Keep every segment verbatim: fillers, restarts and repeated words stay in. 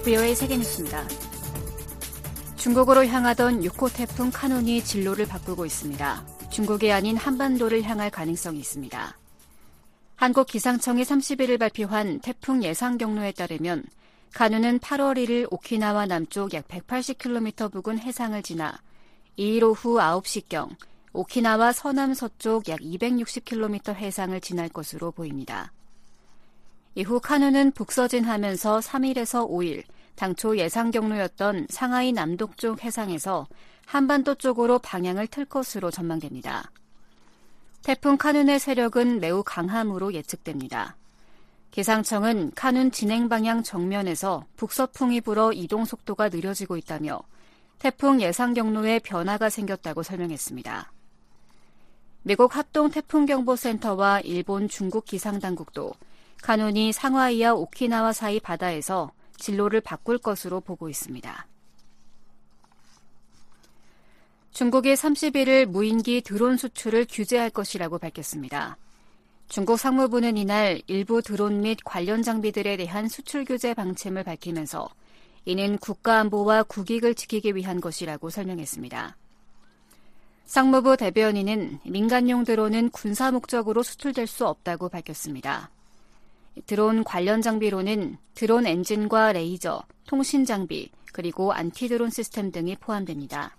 브이오에이 세계뉴스입니다. 중국으로 향하던 육 호 태풍 카눈이 진로를 바꾸고 있습니다. 중국이 아닌 한반도를 향할 가능성이 있습니다. 한국기상청이 삼십일 일 발표한 태풍 예상 경로에 따르면 카눈은 팔월 일일 오키나와 남쪽 약 백팔십 킬로미터 부근 해상을 지나 이 일 오후 아홉 시경 오키나와 서남 서쪽 약 이백육십 킬로미터 해상을 지날 것으로 보입니다. 이후 카눈은 북서진하면서 삼 일에서 오 일 당초 예상 경로였던 상하이 남동쪽 해상에서 한반도 쪽으로 방향을 틀 것으로 전망됩니다. 태풍 카눈의 세력은 매우 강함으로 예측됩니다. 기상청은 카눈 진행 방향 정면에서 북서풍이 불어 이동 속도가 느려지고 있다며 태풍 예상 경로에 변화가 생겼다고 설명했습니다. 미국 합동태풍경보센터와 일본 중국 기상당국도 카눈이 상하이와 오키나와 사이 바다에서 진로를 바꿀 것으로 보고 있습니다. 중국이 삼십일 일 무인기 드론 수출을 규제할 것이라고 밝혔습니다. 중국 상무부는 이날 일부 드론 및 관련 장비들에 대한 수출 규제 방침을 밝히면서 이는 국가안보와 국익을 지키기 위한 것이라고 설명했습니다. 상무부 대변인은 민간용 드론은 군사 목적으로 수출될 수 없다고 밝혔습니다. 드론 관련 장비로는 드론 엔진과 레이저, 통신 장비, 그리고 안티드론 시스템 등이 포함됩니다.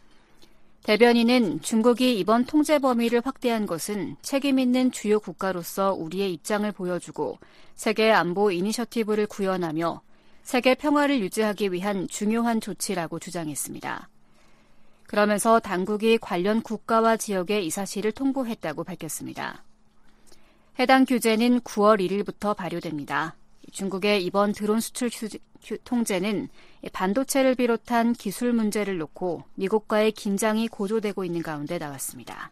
대변인은 중국이 이번 통제 범위를 확대한 것은 책임 있는 주요 국가로서 우리의 입장을 보여주고 세계 안보 이니셔티브를 구현하며 세계 평화를 유지하기 위한 중요한 조치라고 주장했습니다. 그러면서 당국이 관련 국가와 지역에 이 사실을 통보했다고 밝혔습니다. 해당 규제는 구월 일일부터 발효됩니다. 중국의 이번 드론 수출 통제는 반도체를 비롯한 기술 문제를 놓고 미국과의 긴장이 고조되고 있는 가운데 나왔습니다.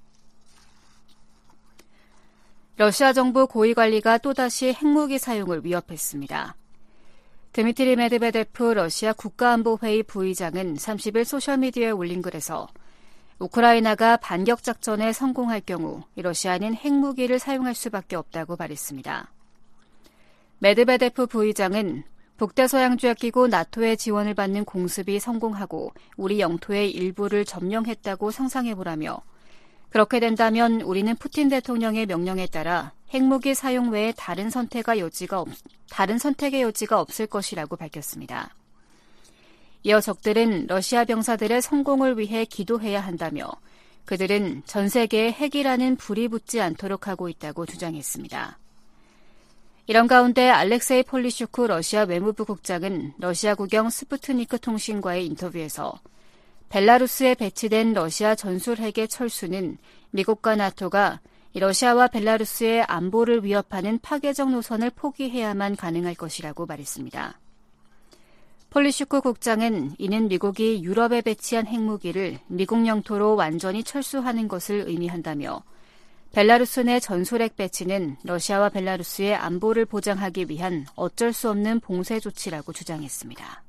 러시아 정부 고위관리가 또다시 핵무기 사용을 위협했습니다. 드미트리 메드베데프 러시아 국가안보회의 부의장은 삼십 일 소셜미디어에 올린 글에서 우크라이나가 반격작전에 성공할 경우 러시아는 핵무기를 사용할 수밖에 없다고 말했습니다. 메드베데프 부의장은 북대서양조약기구 나토의 지원을 받는 공습이 성공하고 우리 영토의 일부를 점령했다고 상상해보라며 그렇게 된다면 우리는 푸틴 대통령의 명령에 따라 핵무기 사용 외에 다른 선택의 여지가 없, 다른 선택의 여지가 없을 것이라고 밝혔습니다. 이어 적들은 러시아 병사들의 성공을 위해 기도해야 한다며 그들은 전 세계에 핵이라는 불이 붙지 않도록 하고 있다고 주장했습니다. 이런 가운데 알렉세이 폴리슈크 러시아 외무부 국장은 러시아 국영 스푸트니크 통신과의 인터뷰에서 벨라루스에 배치된 러시아 전술핵의 철수는 미국과 나토가 러시아와 벨라루스의 안보를 위협하는 파괴적 노선을 포기해야만 가능할 것이라고 말했습니다. 폴리슈크 국장은 이는 미국이 유럽에 배치한 핵무기를 미국 영토로 완전히 철수하는 것을 의미한다며 벨라루스 내 전술핵 배치는 러시아와 벨라루스의 안보를 보장하기 위한 어쩔 수 없는 봉쇄 조치라고 주장했습니다.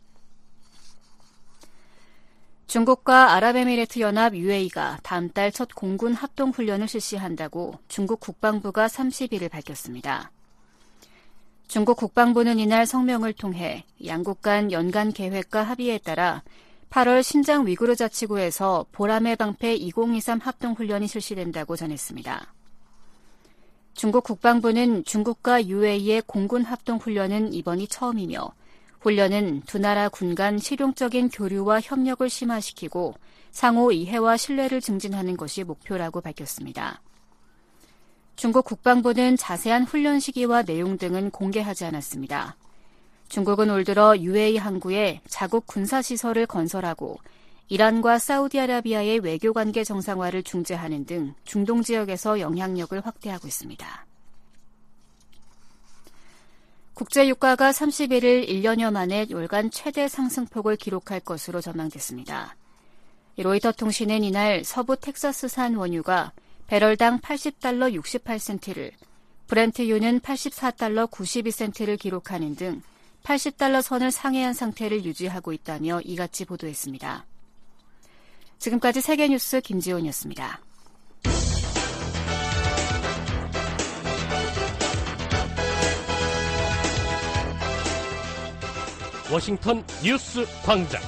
중국과 아랍에미레이트 연합 유에이가 다음 달 첫 공군 합동훈련을 실시한다고 중국 국방부가 삼십 일을 밝혔습니다. 중국 국방부는 이날 성명을 통해 양국 간 연간 계획과 합의에 따라 팔월 신장 위구르 자치구에서 보라매 방패 이천이십삼 합동훈련이 실시된다고 전했습니다. 중국 국방부는 중국과 유에이의 공군 합동훈련은 이번이 처음이며 훈련은 두 나라 군 간 실용적인 교류와 협력을 심화시키고 상호 이해와 신뢰를 증진하는 것이 목표라고 밝혔습니다. 중국 국방부는 자세한 훈련 시기와 내용 등은 공개하지 않았습니다. 중국은 올 들어 유에이 항구에 자국 군사시설을 건설하고 이란과 사우디아라비아의 외교관계 정상화를 중재하는 등 중동 지역에서 영향력을 확대하고 있습니다. 국제유가가 삼십일 일 일 년여 만에 월간 최대 상승폭을 기록할 것으로 전망됐습니다. 로이터 통신은 이날 서부 텍사스산 원유가 배럴당 팔십 달러 육십팔 센트를, 브렌트유는 팔십사 달러 구십이 센트를 기록하는 등 팔십 달러 선을 상회한 상태를 유지하고 있다며 이같이 보도했습니다. 지금까지 세계뉴스 김지훈이었습니다. 워싱턴 뉴스 광장.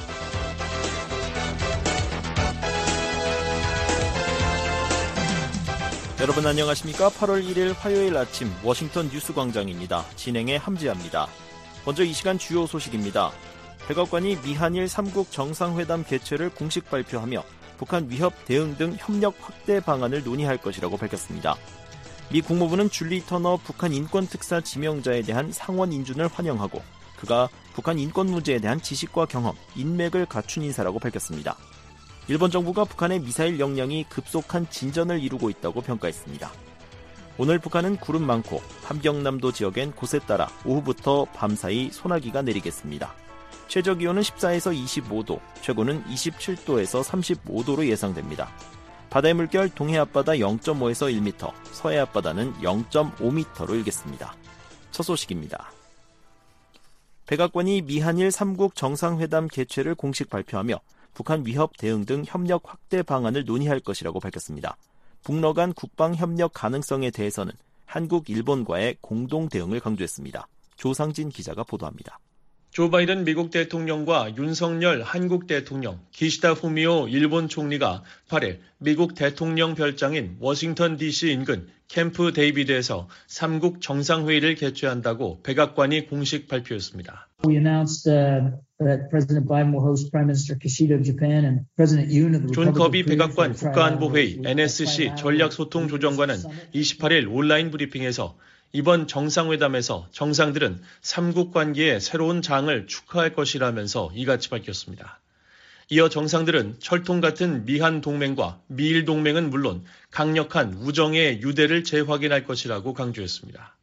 여러분 안녕하십니까? 팔월 일일 화요일 아침 워싱턴 뉴스 광장입니다. 진행의 함지아입니다. 먼저 이 시간 주요 소식입니다. 백악관이 미한일 삼국 정상회담 개최를 공식 발표하며 북한 위협 대응 등 협력 확대 방안을 논의할 것이라고 밝혔습니다. 미 국무부는 줄리 터너 북한 인권특사 지명자에 대한 상원 인준을 환영하고 그가 북한 인권 문제에 대한 지식과 경험, 인맥을 갖춘 인사라고 밝혔습니다. 일본 정부가 북한의 미사일 역량이 급속한 진전을 이루고 있다고 평가했습니다. 오늘 북한은 구름 많고 함경남도 지역엔 곳에 따라 오후부터 밤사이 소나기가 내리겠습니다. 최저기온은 십사에서 이십오도, 최고는 이십칠도에서 삼십오도로 예상됩니다. 바다의 물결 동해 앞바다 영점오에서 일 미터, 서해 앞바다는 영점오 미터로 일겠습니다. 첫 소식입니다. 백악관이 미한일 삼국 정상회담 개최를 공식 발표하며 북한 위협 대응 등 협력 확대 방안을 논의할 것이라고 밝혔습니다. 북러 간 국방 협력 가능성에 대해서는 한국, 일본과의 공동 대응을 강조했습니다. 조상진 기자가 보도합니다. 조 바이든 미국 대통령과 윤석열 한국 대통령, 기시다 후미오 일본 총리가 팔일 미국 대통령 별장인 워싱턴 디씨 인근 캠프 데이비드에서 삼국 정상회의를 개최한다고 백악관이 공식 발표했습니다. We annoued uh, that President Biden will host Prime Minister Kishida of Japan and President Yoon of the 존 Republic 커비 of Korea. 백악관 국가안보회의 엔에스씨 전략소통조정관은 이십팔일 온라인 브리핑에서 이번 정상회담에서 정상들은 삼국 관계의 새로운 장을 축하할 것이라면서 이같이 밝혔습니다. 이어 정상들은 철통 같은 미한 동맹과 미일 동맹은 물론 강력한 우정의 유대를 재확인할 것이라고 강조했습니다.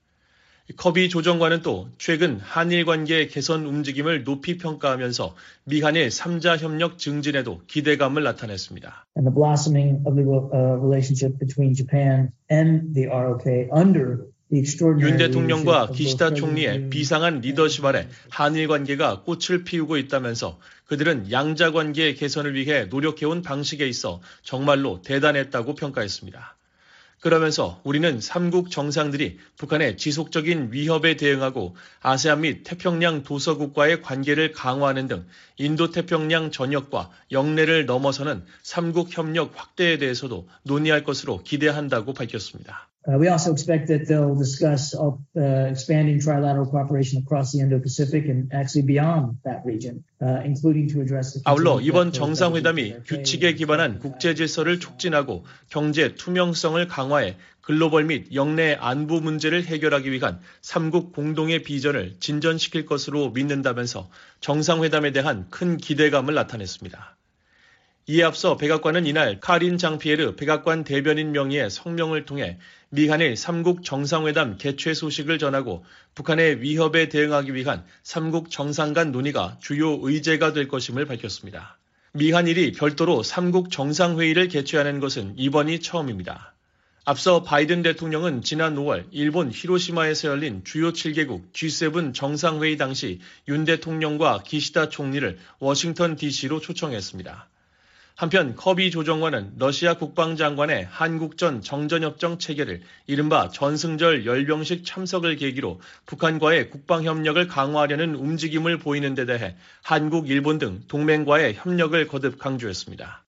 커비 조정관은 또 최근 한일 관계 개선 움직임을 높이 평가하면서 미한일 삼자 협력 증진에도 기대감을 나타냈습니다. And the blossoming of the uh, relationship between Japan and the 알오케이 under 윤 대통령과 기시다 총리의 비상한 리더십 아래 한일 관계가 꽃을 피우고 있다면서 그들은 양자 관계 개선을 위해 노력해온 방식에 있어 정말로 대단했다고 평가했습니다. 그러면서 우리는 삼국 정상들이 북한의 지속적인 위협에 대응하고 아세안 및 태평양 도서국과의 관계를 강화하는 등 인도태평양 전역과 영내를 넘어서는 삼국 협력 확대에 대해서도 논의할 것으로 기대한다고 밝혔습니다. Uh, we also expect that they'll discuss uh, expanding trilateral cooperation across the Indo-Pacific and actually beyond that region, uh, including to address the 아울러 이번 정상회담이 규칙에 기반한 국제 질서를 촉진하고 경제 투명성을 강화해 글로벌 및 영내 안보 문제를 해결하기 위한 삼국 공동의 비전을 진전시킬 것으로 믿는다면서 정상회담에 대한 큰 기대감을 나타냈습니다. 이에 앞서 백악관은 이날 카린 장피에르 백악관 대변인 명의의 성명을 통해 미한일 삼국 정상회담 개최 소식을 전하고 북한의 위협에 대응하기 위한 삼국 정상 간 논의가 주요 의제가 될 것임을 밝혔습니다. 미한일이 별도로 삼국 정상회의를 개최하는 것은 이번이 처음입니다. 앞서 바이든 대통령은 지난 오월 일본 히로시마에서 열린 주요 칠 개국 지 세븐 정상회의 당시 윤 대통령과 기시다 총리를 워싱턴 디씨로 초청했습니다. 한편 커비 조정관은 러시아 국방장관의 한국전 정전협정 체결을 이른바 전승절 열병식 참석을 계기로 북한과의 국방협력을 강화하려는 움직임을 보이는 데 대해 한국, 일본 등 동맹과의 협력을 거듭 강조했습니다.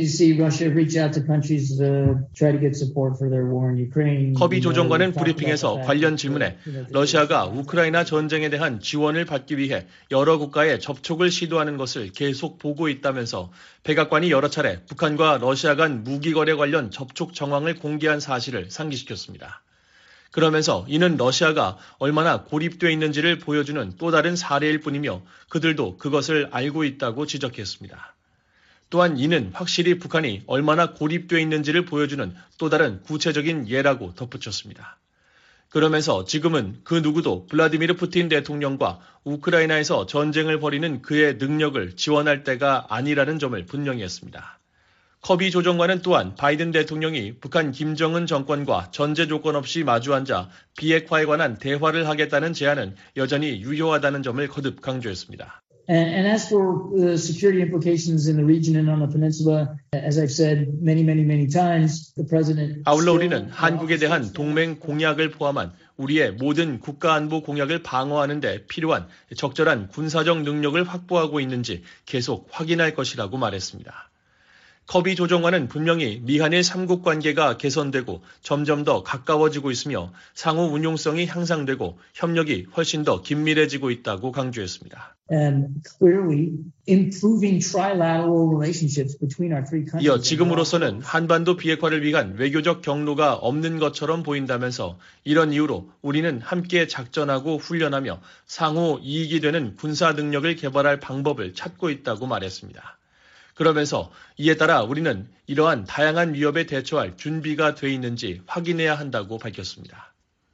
커비 조정관은 브리핑에서 관련 질문에 러시아가 우크라이나 전쟁에 대한 지원을 받기 위해 여러 국가에 접촉을 시도하는 것을 계속 보고 있다면서 백악관이 여러 차례 북한과 러시아 간 무기 거래 관련 접촉 정황을 공개한 사실을 상기시켰습니다. 그러면서 이는 러시아가 얼마나 고립되어 있는지를 보여주는 또 다른 사례일 뿐이며 그들도 그것을 알고 있다고 지적했습니다. 또한 이는 확실히 북한이 얼마나 고립되어 있는지를 보여주는 또 다른 구체적인 예라고 덧붙였습니다. 그러면서 지금은 그 누구도 블라디미르 푸틴 대통령과 우크라이나에서 전쟁을 벌이는 그의 능력을 지원할 때가 아니라는 점을 분명히 했습니다. 커비 조정관은 또한 바이든 대통령이 북한 김정은 정권과 전제 조건 없이 마주 앉아 비핵화에 관한 대화를 하겠다는 제안은 여전히 유효하다는 점을 거듭 강조했습니다. And, and as for the security implications in the region and on the peninsula, as I've said many, many, many times, the president. 아울러 우리는 한국에 대한 동맹 공약을 포함한 우리의 모든 국가안보 공약을 방어하는 데 필요한 적절한 군사적 능력을 확보하고 있는지 계속 확인할 것이라고 말했습니다. 커비 조정관은 분명히 미한일 삼국 관계가 개선되고 점점 더 가까워지고 있으며 상호 운용성이 향상되고 협력이 훨씬 더 긴밀해지고 있다고 강조했습니다. And clearly improving trilateral relationships between our three countries. 이어 지금으로서는 한반도 비핵화를 위한 외교적 경로가 없는 것처럼 보인다면서 이런 이유로 우리는 함께 작전하고 훈련하며 상호 이익이 되는 군사 능력을 개발할 방법을 찾고 있다고 말했습니다. 그러면서 이에 따라 우리는 이러한 다양한 위협에 대처할 준비가 돼 있는지 확인해야 한다고 밝혔습니다.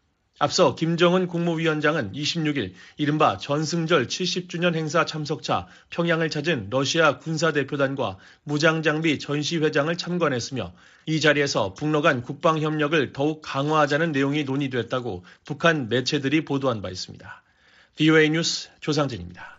앞서 김정은 국무위원장은 이십육일 이른바 전승절 칠십 주년 행사 참석차 평양을 찾은 러시아 군사대표단과 무장장비 전시회장을 참관했으며 이 자리에서 북러 간 국방협력을 더욱 강화하자는 내용이 논의됐다고 북한 매체들이 보도한 바 있습니다. 브이오에이 뉴스 조상진입니다.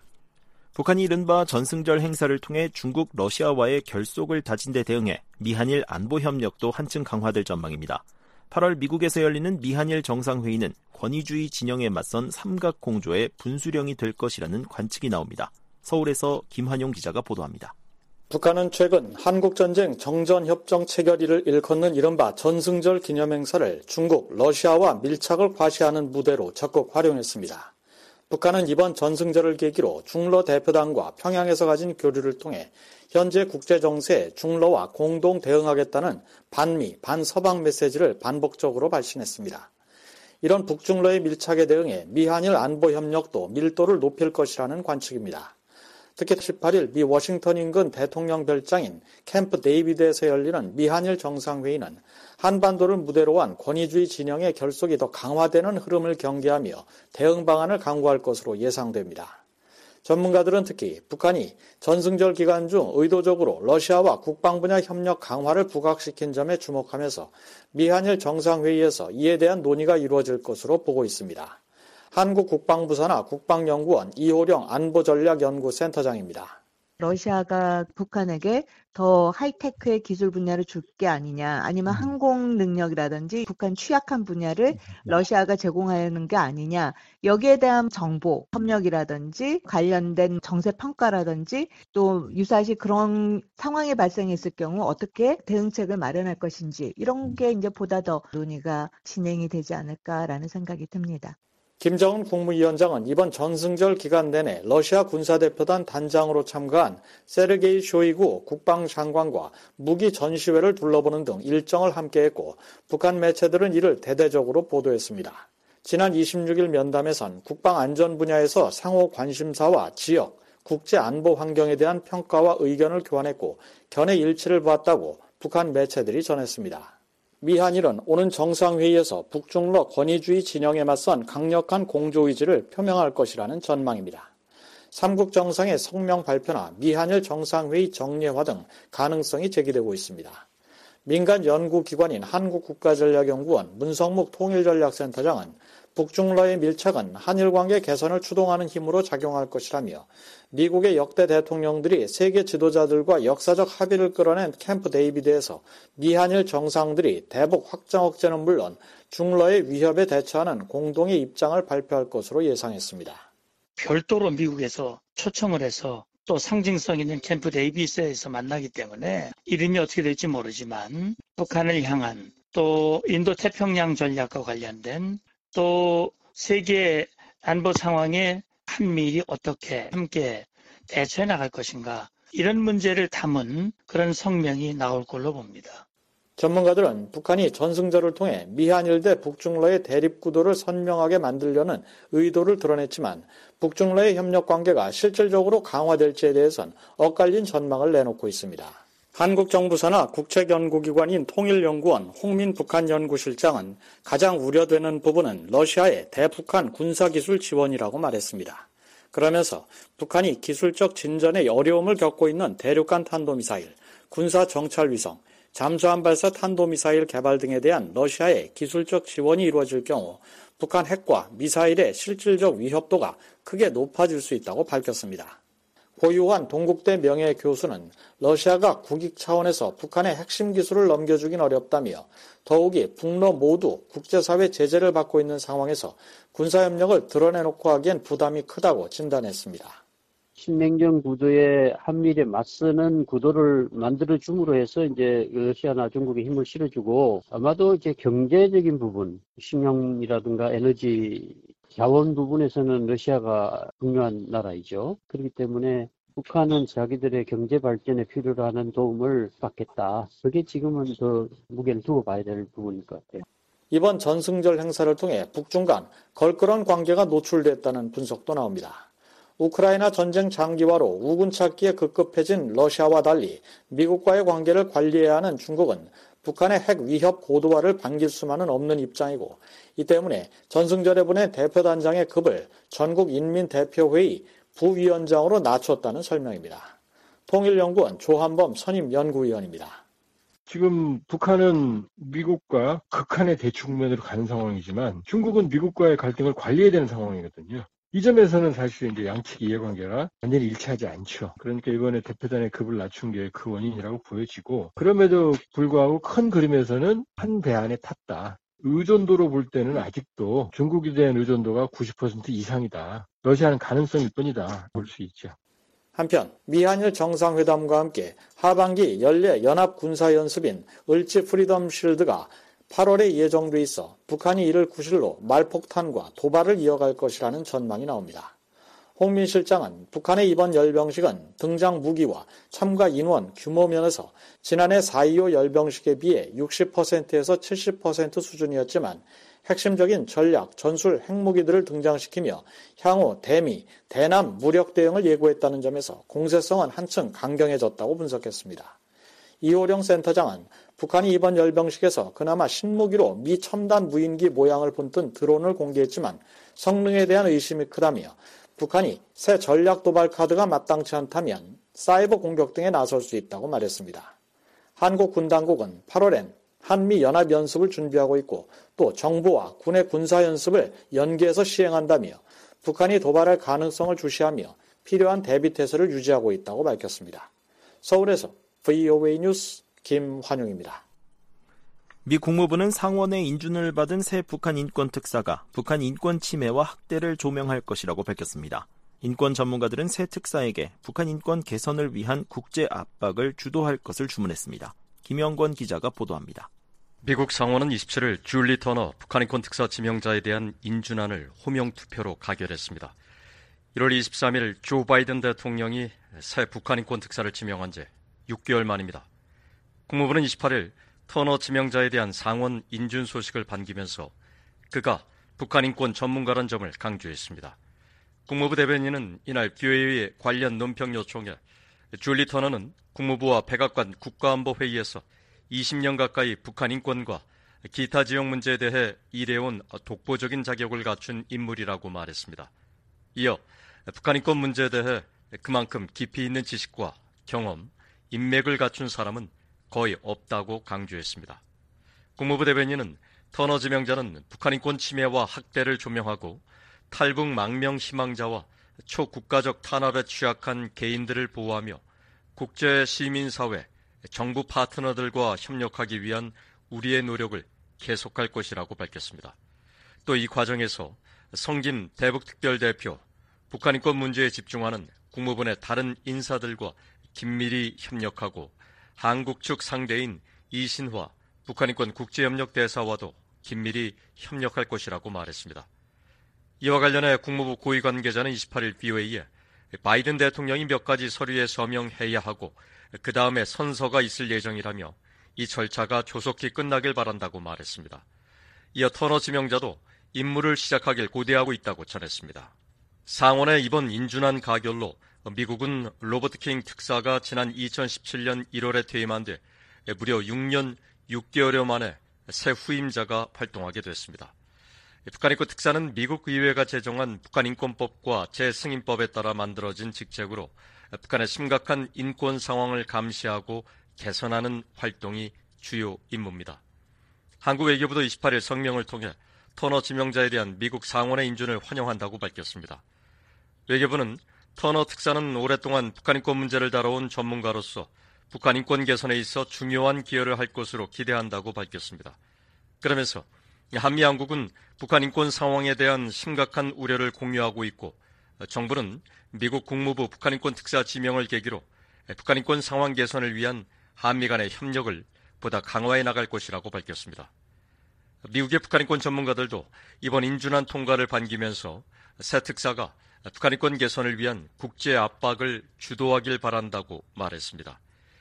북한이 이른바 전승절 행사를 통해 중국, 러시아와의 결속을 다진 데 대응해 미한일 안보 협력도 한층 강화될 전망입니다. 팔월 미국에서 열리는 미한일 정상회의는 권위주의 진영에 맞선 삼각공조의 분수령이 될 것이라는 관측이 나옵니다. 서울에서 김환용 기자가 보도합니다. 북한은 최근 한국전쟁 정전협정 체결일을 일컫는 이른바 전승절 기념행사를 중국, 러시아와 밀착을 과시하는 무대로 적극 활용했습니다. 북한은 이번 전승절을 계기로 중러 대표단과 평양에서 가진 교류를 통해 현재 국제정세에 중러와 공동 대응하겠다는 반미, 반서방 메시지를 반복적으로 발신했습니다. 이런 북중러의 밀착에 대응해 미한일 안보 협력도 밀도를 높일 것이라는 관측입니다. 특히 십팔일 미 워싱턴 인근 대통령 별장인 캠프 데이비드에서 열리는 미한일 정상회의는 한반도를 무대로 한 권위주의 진영의 결속이 더 강화되는 흐름을 경계하며 대응 방안을 강구할 것으로 예상됩니다. 전문가들은 특히 북한이 전승절 기간 중 의도적으로 러시아와 국방 분야 협력 강화를 부각시킨 점에 주목하면서 미한일 정상회의에서 이에 대한 논의가 이루어질 것으로 보고 있습니다. 한국 국방부 산하 국방연구원 이호령 안보전략연구센터장입니다. 러시아가 북한에게 더 하이테크의 기술 분야를 줄 게 아니냐, 아니면 항공 능력이라든지 북한 취약한 분야를 러시아가 제공하는 게 아니냐, 여기에 대한 정보, 협력이라든지 관련된 정세 평가라든지 또 유사시 그런 상황이 발생했을 경우 어떻게 대응책을 마련할 것인지 이런 게 이제 보다 더 논의가 진행이 되지 않을까라는 생각이 듭니다. 김정은 국무위원장은 이번 전승절 기간 내내 러시아 군사대표단 단장으로 참가한 세르게이 쇼이구 국방장관과 무기 전시회를 둘러보는 등 일정을 함께했고 북한 매체들은 이를 대대적으로 보도했습니다. 지난 이십육일 면담에선 국방안전 분야에서 상호 관심사와 지역, 국제안보 환경에 대한 평가와 의견을 교환했고 견해 일치를 보았다고 북한 매체들이 전했습니다. 미한일은 오는 정상회의에서 북중러 권위주의 진영에 맞선 강력한 공조의지를 표명할 것이라는 전망입니다. 삼국 정상의 성명 발표나 미한일 정상회의 정례화 등 가능성이 제기되고 있습니다. 민간 연구기관인 한국국가전략연구원 문성묵 통일전략센터장은 북중러의 밀착은 한일관계 개선을 추동하는 힘으로 작용할 것이라며 미국의 역대 대통령들이 세계 지도자들과 역사적 합의를 끌어낸 캠프 데이비드에서 미한일 정상들이 대북 확장 억제는 물론 중러의 위협에 대처하는 공동의 입장을 발표할 것으로 예상했습니다. 별도로 미국에서 초청을 해서 또 상징성 있는 캠프 데이비스에서 만나기 때문에 이름이 어떻게 될지 모르지만 북한을 향한 또 인도 태평양 전략과 관련된 또 세계 안보 상황에 한미일이 어떻게 함께 대처해 나갈 것인가 이런 문제를 담은 그런 성명이 나올 걸로 봅니다. 전문가들은 북한이 전승절을 통해 미한일 대 북중러의 대립구도를 선명하게 만들려는 의도를 드러냈지만 북중러의 협력관계가 실질적으로 강화될지에 대해선 엇갈린 전망을 내놓고 있습니다. 한국 정부 산하 국책연구기관인 통일연구원 홍민 북한연구실장은 가장 우려되는 부분은 러시아의 대북한 군사기술 지원이라고 말했습니다. 그러면서 북한이 기술적 진전에 어려움을 겪고 있는 대륙간 탄도미사일, 군사정찰위성, 잠수함 발사 탄도미사일 개발 등에 대한 러시아의 기술적 지원이 이루어질 경우 북한 핵과 미사일의 실질적 위협도가 크게 높아질 수 있다고 밝혔습니다. 보유한 동국대 명예교수는 러시아가 국익 차원에서 북한의 핵심 기술을 넘겨주긴 어렵다며 더욱이 북러 모두 국제사회 제재를 받고 있는 상황에서 군사협력을 드러내놓고 하기엔 부담이 크다고 진단했습니다. 신냉전 구도에 한미일에 맞서는 구도를 만들어줌으로 해서 이제 러시아나 중국에 힘을 실어주고 아마도 이제 경제적인 부분, 식량이라든가 에너지 자원 부분에서는 러시아가 중요한 나라이죠. 그렇기 때문에 북한은 자기들의 경제 발전에 필요로 하는 도움을 받겠다. 그게 지금은 더 무게를 두고 봐야 될 부분일 것 같아요. 이번 전승절 행사를 통해 북중 간 걸그런 관계가 노출됐다는 분석도 나옵니다. 우크라이나 전쟁 장기화로 우군 찾기에 급급해진 러시아와 달리 미국과의 관계를 관리해야 하는 중국은 북한의 핵 위협 고도화를 반길 수만은 없는 입장이고 이 때문에 전승절에 보낸 대표단장의 급을 전국인민대표회의 부위원장으로 낮췄다는 설명입니다. 통일연구원 조한범 선임연구위원입니다. 지금 북한은 미국과 극한의 대축면으로 가는 상황이지만 중국은 미국과의 갈등을 관리해야 되는 상황이거든요. 이 점에서는 사실 이제 양측 이해관계가 완전히 일치하지 않죠. 그러니까 이번에 대표단의 급을 낮춘 게 그 원인이라고 보여지고 그럼에도 불구하고 큰 그림에서는 한 배 안에 탔다. 의존도로 볼 때는 아직도 중국에 대한 의존도가 구십 퍼센트 이상이다. 러시아는 가능성일 뿐이다. 볼 수 있죠. 한편 미한일 정상회담과 함께 하반기 연례 연합군사연습인 을지 프리덤 실드가 팔월에 예정돼 있어 북한이 이를 구실로 말폭탄과 도발을 이어갈 것이라는 전망이 나옵니다. 홍민 실장은 북한의 이번 열병식은 등장 무기와 참가 인원 규모 면에서 지난해 사 이오 열병식에 비해 육십 퍼센트에서 칠십 퍼센트 수준이었지만 핵심적인 전략, 전술, 핵무기들을 등장시키며 향후 대미, 대남 무력 대응을 예고했다는 점에서 공세성은 한층 강경해졌다고 분석했습니다. 이호령 센터장은 북한이 이번 열병식에서 그나마 신무기로 미 첨단 무인기 모양을 본뜬 드론을 공개했지만 성능에 대한 의심이 크다며 북한이 새 전략 도발 카드가 마땅치 않다면 사이버 공격 등에 나설 수 있다고 말했습니다. 한국 군당국은 팔월엔 한미 연합 연습을 준비하고 있고 또 정부와 군의 군사 연습을 연계해서 시행한다며 북한이 도발할 가능성을 주시하며 필요한 대비 태세를 유지하고 있다고 밝혔습니다. 서울에서 브이오에이 뉴스 김환용입니다. 미 국무부는 상원의 인준을 받은 새 북한 인권 특사가 북한 인권 침해와 학대를 조명할 것이라고 밝혔습니다. 인권 전문가들은 새 특사에게 북한 인권 개선을 위한 국제 압박을 주도할 것을 주문했습니다. 김영권 기자가 보도합니다. 미국 상원은 이십칠일 줄리 터너 북한 인권 특사 지명자에 대한 인준안을 호명 투표로 가결했습니다. 일월 이십삼일 조 바이든 대통령이 새 북한 인권 특사를 지명한 지 육 개월 만입니다. 국무부는 이십팔일 터너 지명자에 대한 상원 인준 소식을 반기면서 그가 북한 인권 전문가란 점을 강조했습니다. 국무부 대변인은 이날 브이오에이의 관련 논평 요청에 줄리 터너는 국무부와 백악관 국가안보회의에서 이십 년 가까이 북한 인권과 기타 지역 문제에 대해 일해온 독보적인 자격을 갖춘 인물이라고 말했습니다. 이어 북한 인권 문제에 대해 그만큼 깊이 있는 지식과 경험, 인맥을 갖춘 사람은 거의 없다고 강조했습니다. 국무부 대변인은 터너 지명자는 북한 인권 침해와 학대를 조명하고 탈북 망명 희망자와 초국가적 탄압에 취약한 개인들을 보호하며 국제 시민사회, 정부 파트너들과 협력하기 위한 우리의 노력을 계속할 것이라고 밝혔습니다. 또 이 과정에서 성김 대북특별대표, 북한 인권 문제에 집중하는 국무부 내 다른 인사들과 긴밀히 협력하고 한국 측 상대인 이신화 북한인권 국제협력대사와도 긴밀히 협력할 것이라고 말했습니다. 이와 관련해 국무부 고위 관계자는 이십팔일 브이오에이에 바이든 대통령이 몇 가지 서류에 서명해야 하고 그 다음에 선서가 있을 예정이라며 이 절차가 조속히 끝나길 바란다고 말했습니다. 이어 터너 지명자도 임무를 시작하길 고대하고 있다고 전했습니다. 상원의 이번 인준안 가결로 미국은 로버트 킹 특사가 지난 이천십칠년 일월에 퇴임한 뒤 무려 육 년 육 개월여 만에 새 후임자가 활동하게 됐습니다. 북한인권 특사는 미국 의회가 제정한 북한인권법과 재승인법에 따라 만들어진 직책으로 북한의 심각한 인권 상황을 감시하고 개선하는 활동이 주요 임무입니다. 한국 외교부도 이십팔일 성명을 통해 터너 지명자에 대한 미국 상원의 인준을 환영한다고 밝혔습니다. 외교부는 터너 특사는 오랫동안 북한 인권 문제를 다뤄온 전문가로서 북한 인권 개선에 있어 중요한 기여를 할 것으로 기대한다고 밝혔습니다. 그러면서 한미 양국은 북한 인권 상황에 대한 심각한 우려를 공유하고 있고 정부는 미국 국무부 북한 인권 특사 지명을 계기로 북한 인권 상황 개선을 위한 한미 간의 협력을 보다 강화해 나갈 것이라고 밝혔습니다. 미국의 북한 인권 전문가들도 이번 인준안 통과를 반기면서 새 특사가 북한 인권 개선을 위한 국제 압박을 주도하길 바란다고 말했습니다.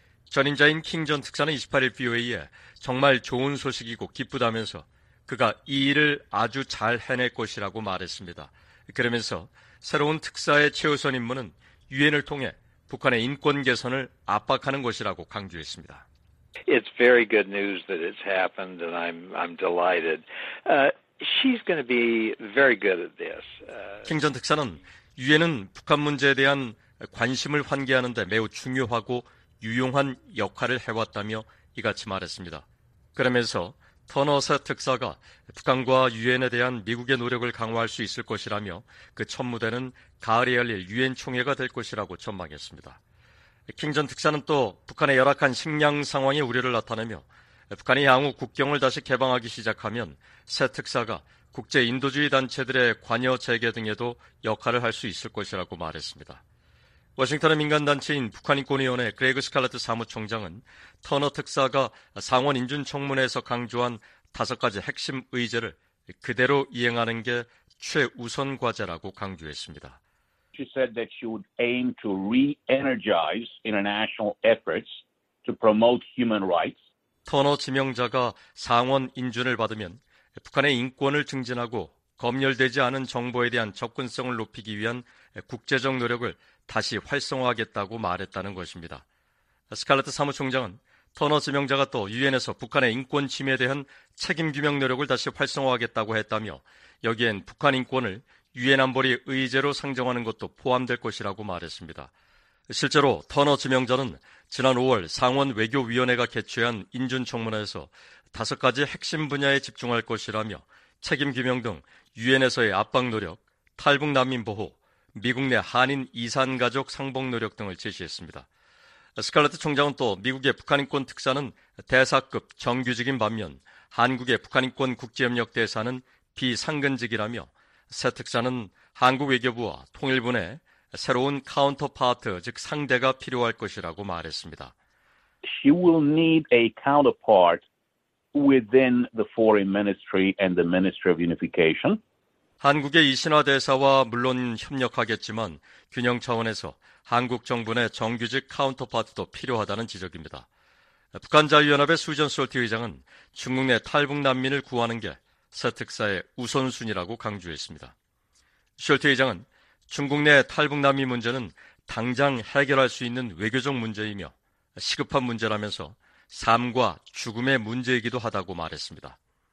전임자인 킹 전 특사는 이십팔 일 브이오에이에 정말 좋은 소식이고 기쁘다면서 그가 이 일을 아주 잘 해낼 것이라고 말했습니다. 그러면서 새로운 특사의 최우선 임무는 유엔을 통해 북한의 인권 개선을 압박하는 것이라고 강조했습니다. It's very good news that it's happened, and I'm I'm delighted. Uh, she's going to be very good at this. Uh, 킹 전 특사는 유엔은 북한 문제에 대한 관심을 환기하는 데 매우 중요하고 유용한 역할을 해왔다며 이같이 말했습니다. 그러면서 터너 새 특사가 북한과 유엔에 대한 미국의 노력을 강화할 수 있을 것이라며 그 첫 무대는 가을에 열릴 유엔 총회가 될 것이라고 전망했습니다. 킹 전 특사는 또 북한의 열악한 식량 상황에 우려를 나타내며 북한이 향후 국경을 다시 개방하기 시작하면 새 특사가 국제 인도주의 단체들의 관여 재개 등에도 역할을 할 수 있을 것이라고 말했습니다. 워싱턴의 민간단체인 북한인권위원회 그레이그 스칼렛트 사무총장은 터너 특사가 상원 인준청문회에서 강조한 다섯 가지 핵심 의제를 그대로 이행하는 게 최우선 과제라고 강조했습니다. She said that she would aim to re-energize international efforts to promote human rights. 터너 지명자가 상원 인준을 받으면 북한의 인권을 증진하고 검열되지 않은 정보에 대한 접근성을 높이기 위한 국제적 노력을 다시 활성화하겠다고 말했다는 것입니다. 스칼렛트 사무총장은 터너 지명자가 또 유엔에서 북한의 인권 침해에 대한 책임 규명 노력을 다시 활성화하겠다고 했다며 여기엔 북한 인권을 유엔 안보리 의제로 상정하는 것도 포함될 것이라고 말했습니다. 실제로 터너 지명자는 지난 오월 상원 외교위원회가 개최한 인준청문회에서 다섯 가지 핵심 분야에 집중할 것이라며 책임 규명 등 유엔에서의 압박 노력, 탈북 난민 보호, 미국 내 한인 이산 가족 상봉 노력 등을 제시했습니다. 스칼렛트 총장은 또 미국의 북한인권 특사는 대사급 정규직인 반면 한국의 북한인권 국제협력 대사는 비상근직이라며 새 특사는 한국 외교부와 통일부 내 새로운 카운터파트, 즉 상대가 필요할 것이라고 말했습니다. She will need a counterpart within the Foreign Ministry and the Ministry of Unification. 한국의 이신화 대사와 물론 협력하겠지만 균형 차원에서 한국 정부 내 정규직 카운터파트도 필요하다는 지적입니다. 북한자유연합의 수전 솔티 의장은 중국 내 탈북 난민을 구하는 게 새 특사의 우선순위라고 강조했습니다. 솔티 의장은 중국 내 탈북 난민 문제는 당장 해결할 수 있는 외교적 문제이며 시급한 문제라면서 삶과 죽음의 문제이기도 하다고 말했습니다.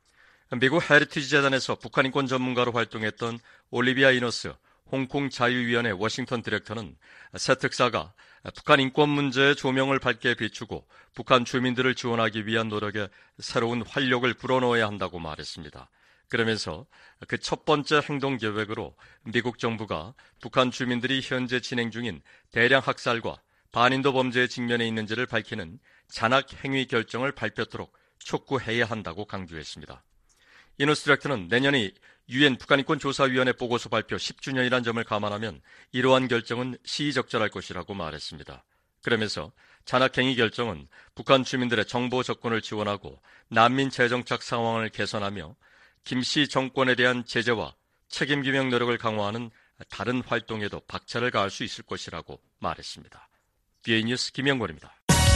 미국 헤리티지 재단에서 북한인권 전문가로 활동했던 올리비아 이너스 홍콩 자유위원회 워싱턴 디렉터는 새 특사가 북한 인권 문제의 조명을 밝게 비추고 북한 주민들을 지원하기 위한 노력에 새로운 활력을 불어넣어야 한다고 말했습니다. 그러면서 그 첫 번째 행동 계획으로 미국 정부가 북한 주민들이 현재 진행 중인 대량 학살과 반인도 범죄에 직면해 있는지를 밝히는 잔악 행위 결정을 발표토록 촉구해야 한다고 강조했습니다. 이너스 디렉터는 내년이 유엔 북한인권조사위원회 보고서 발표 십 주년이란 점을 감안하면 이러한 결정은 시의적절할 것이라고 말했습니다. 그러면서 잔악행위 결정은 북한 주민들의 정보 접근을 지원하고 난민 재정착 상황을 개선하며 김씨 정권에 대한 제재와 책임 규명 노력을 강화하는 다른 활동에도 박차를 가할 수 있을 것이라고 말했습니다. 비에이 뉴스 김영권입니다.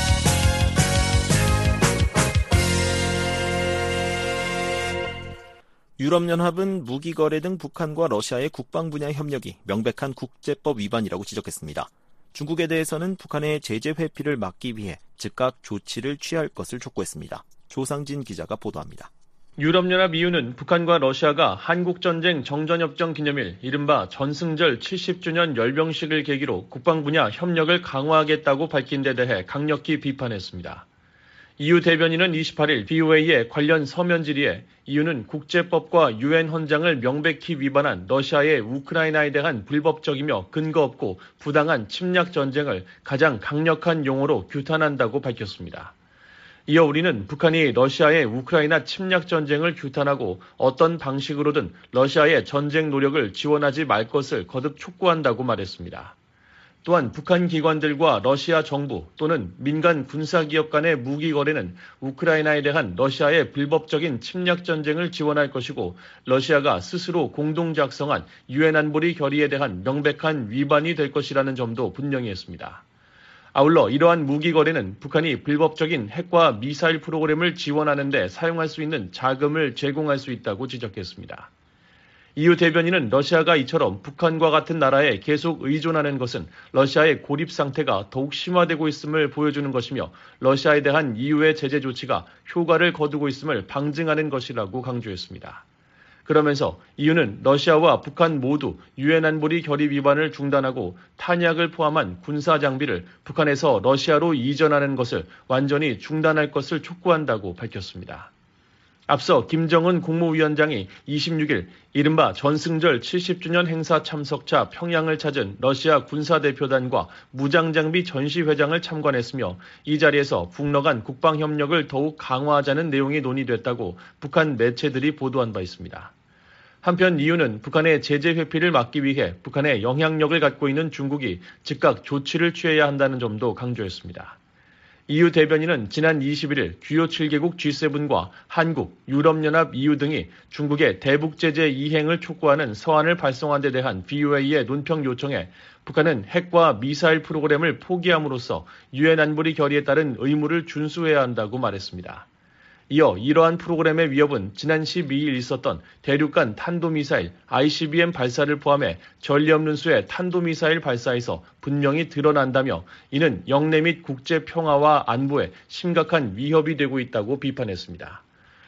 유럽연합은 무기거래 등 북한과 러시아의 국방 분야 협력이 명백한 국제법 위반이라고 지적했습니다. 중국에 대해서는 북한의 제재 회피를 막기 위해 즉각 조치를 취할 것을 촉구했습니다. 조상진 기자가 보도합니다. 유럽연합 이유는 북한과 러시아가 한국전쟁 정전협정 기념일 이른바 전승절 칠십 주년 열병식을 계기로 국방 분야 협력을 강화하겠다고 밝힌 데 대해 강력히 비판했습니다. 이유 대변인은 이십팔일 브이오에이의 관련 서면 질의에 이유는 국제법과 유엔 헌장을 명백히 위반한 러시아의 우크라이나에 대한 불법적이며 근거 없고 부당한 침략 전쟁을 가장 강력한 용어로 규탄한다고 밝혔습니다. 이어 우리는 북한이 러시아의 우크라이나 침략 전쟁을 규탄하고 어떤 방식으로든 러시아의 전쟁 노력을 지원하지 말 것을 거듭 촉구한다고 말했습니다. 또한 북한 기관들과 러시아 정부 또는 민간 군사기업 간의 무기 거래는 우크라이나에 대한 러시아의 불법적인 침략 전쟁을 지원할 것이고 러시아가 스스로 공동 작성한 유엔 안보리 결의에 대한 명백한 위반이 될 것이라는 점도 분명히 했습니다. 아울러 이러한 무기 거래는 북한이 불법적인 핵과 미사일 프로그램을 지원하는 데 사용할 수 있는 자금을 제공할 수 있다고 지적했습니다. 이유 대변인은 러시아가 이처럼 북한과 같은 나라에 계속 의존하는 것은 러시아의 고립 상태가 더욱 심화되고 있음을 보여주는 것이며 러시아에 대한 이유의 제재 조치가 효과를 거두고 있음을 방증하는 것이라고 강조했습니다. 그러면서 이유는 러시아와 북한 모두 유엔 안보리 결의 위반을 중단하고 탄약을 포함한 군사 장비를 북한에서 러시아로 이전하는 것을 완전히 중단할 것을 촉구한다고 밝혔습니다. 앞서 김정은 국무위원장이 이십육일 이른바 전승절 칠십 주년 행사 참석차 평양을 찾은 러시아 군사대표단과 무장장비 전시회장을 참관했으며 이 자리에서 북러 간 국방협력을 더욱 강화하자는 내용이 논의됐다고 북한 매체들이 보도한 바 있습니다. 한편 이유는 북한의 제재 회피를 막기 위해 북한의 영향력을 갖고 있는 중국이 즉각 조치를 취해야 한다는 점도 강조했습니다. 이유 대변인은 지난 이십일일 주요 칠 개국 지 세븐과 한국, 유럽연합 이유 등이 중국의 대북 제재 이행을 촉구하는 서한을 발송한 데 대한 브이오에이의 논평 요청에 북한은 핵과 미사일 프로그램을 포기함으로써 유엔 안보리 결의에 따른 의무를 준수해야 한다고 말했습니다. 이어 이러한 프로그램의 위협은 지난 십이일 있었던 대륙간 탄도미사일 아이씨비엠 발사를 포함해 전례 없는 수의 탄도미사일 발사에서 분명히 드러난다며 이는 영내 및 국제 평화와 안보에 심각한 위협이 되고 있다고 비판했습니다.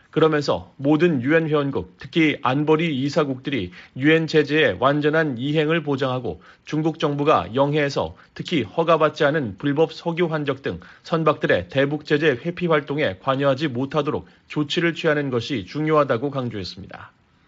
그러면서 모든 유엔 회원국, 특히 안보리 이사국들이 유엔 제재의 완전한 이행을 보장하고 중국 정부가 영해에서 특히 허가받지 않은 불법 석유 환적 등 선박들의 대북 제재 회피 활동에 관여하지 못하도록 조치를 취하는 것이 중요하다고 강조했습니다.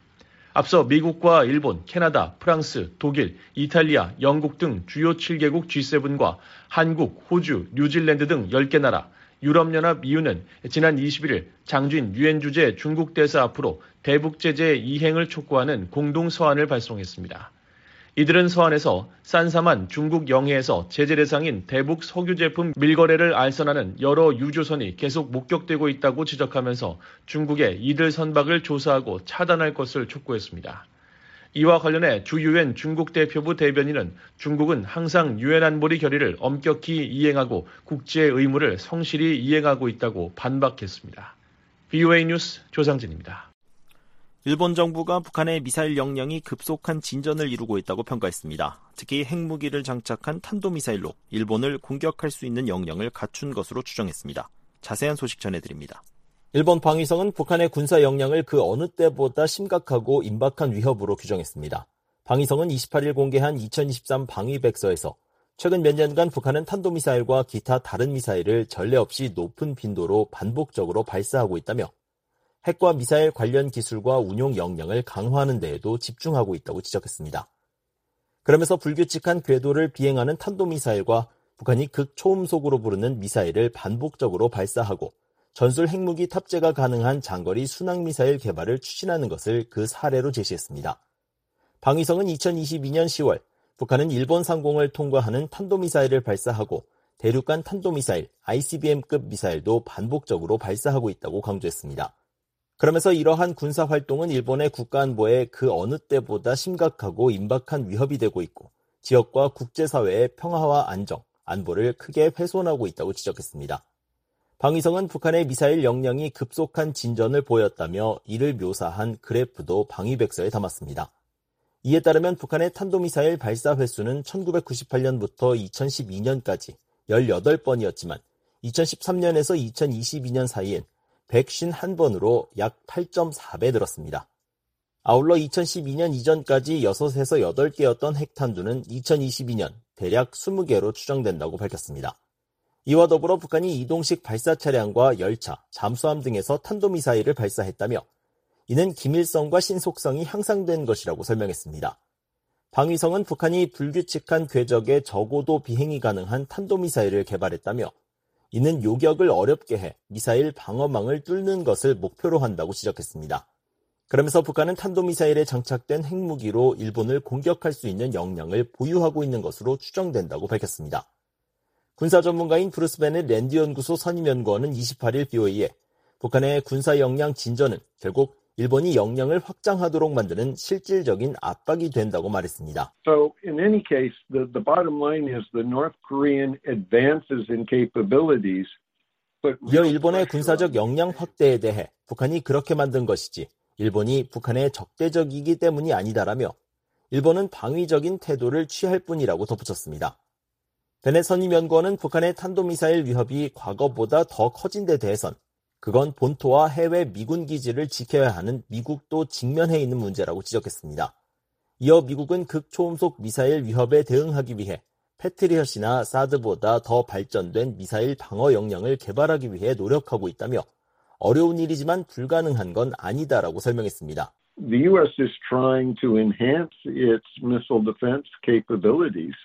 앞서 미국과 일본, 캐나다, 프랑스, 독일, 이탈리아, 영국 등 주요 칠 개국 지 세븐과 한국, 호주, 뉴질랜드 등 열 개 나라, 유럽연합 이유는 지난 이십일일 장준 유엔 주재 중국 대사 앞으로 대북 제재 이행을 촉구하는 공동 서한을 발송했습니다. 이들은 서한에서 산삼한 중국 영해에서 제재 대상인 대북 석유 제품 밀거래를 알선하는 여러 유조선이 계속 목격되고 있다고 지적하면서 중국의 이들 선박을 조사하고 차단할 것을 촉구했습니다. 이와 관련해 주 유엔 중국 대표부 대변인은 중국은 항상 유엔 안보리 결의를 엄격히 이행하고 국제 의무를 성실히 이행하고 있다고 반박했습니다. 브이오에이 뉴스 조상진입니다. 일본 정부가 북한의 미사일 역량이 급속한 진전을 이루고 있다고 평가했습니다. 특히 핵무기를 장착한 탄도미사일로 일본을 공격할 수 있는 역량을 갖춘 것으로 추정했습니다. 자세한 소식 전해드립니다. 일본 방위성은 북한의 군사 역량을 그 어느 때보다 심각하고 임박한 위협으로 규정했습니다. 방위성은 이십팔일 공개한 이천이십삼 방위백서에서 최근 몇 년간 북한은 탄도미사일과 기타 다른 미사일을 전례 없이 높은 빈도로 반복적으로 발사하고 있다며 핵과 미사일 관련 기술과 운용 역량을 강화하는 데에도 집중하고 있다고 지적했습니다. 그러면서 불규칙한 궤도를 비행하는 탄도미사일과 북한이 극초음속으로 부르는 미사일을 반복적으로 발사하고 전술 핵무기 탑재가 가능한 장거리 순항미사일 개발을 추진하는 것을 그 사례로 제시했습니다. 방위성은 이천이십이년 시월 북한은 일본 상공을 통과하는 탄도미사일을 발사하고 대륙간 탄도미사일 아이씨비엠급 미사일도 반복적으로 발사하고 있다고 강조했습니다. 그러면서 이러한 군사활동은 일본의 국가안보에 그 어느 때보다 심각하고 임박한 위협이 되고 있고 지역과 국제사회의 평화와 안정, 안보를 크게 훼손하고 있다고 지적했습니다. 방위성은 북한의 미사일 역량이 급속한 진전을 보였다며 이를 묘사한 그래프도 방위백서에 담았습니다. 이에 따르면 북한의 탄도미사일 발사 횟수는 천구백구십팔년부터 이천십이년까지 열여덟 번이었지만 이천십삼년에서 이천이십이년 사이엔 백오십일 번으로 약 팔 점 사 배 늘었습니다. 아울러 이천십이년 이전까지 여섯에서 여덟 개였던 핵탄두는 이천이십이년 대략 이십 개로 추정된다고 밝혔습니다. 이와 더불어 북한이 이동식 발사 차량과 열차, 잠수함 등에서 탄도미사일을 발사했다며 이는 기밀성과 신속성이 향상된 것이라고 설명했습니다. 방위성은 북한이 불규칙한 궤적에 적어도 비행이 가능한 탄도미사일을 개발했다며 이는 요격을 어렵게 해 미사일 방어망을 뚫는 것을 목표로 한다고 지적했습니다. 그러면서 북한은 탄도미사일에 장착된 핵무기로 일본을 공격할 수 있는 역량을 보유하고 있는 것으로 추정된다고 밝혔습니다. 군사 전문가인 브루스 베넷 랜드 연구소 선임연구원은 이십팔일 비오이에 북한의 군사 역량 진전은 결국 일본이 역량을 확장하도록 만드는 실질적인 압박이 된다고 말했습니다. So in any case, the, the bottom line is the North Korean advances in capabilities. 이어 일본의 군사적 역량 확대에 대해 북한이 그렇게 만든 것이지 일본이 북한의 적대적이기 때문이 아니다라며 일본은 방위적인 태도를 취할 뿐이라고 덧붙였습니다. 베넷 선임연구원은 북한의 탄도미사일 위협이 과거보다 더 커진 데 대해선 그건 본토와 해외 미군 기지를 지켜야 하는 미국도 직면해 있는 문제라고 지적했습니다. 이어 미국은 극초음속 미사일 위협에 대응하기 위해 패트리엇이나 사드보다 더 발전된 미사일 방어 역량을 개발하기 위해 노력하고 있다며 어려운 일이지만 불가능한 건 아니다라고 설명했습니다. The U S is trying to enhance its missile defense capabilities.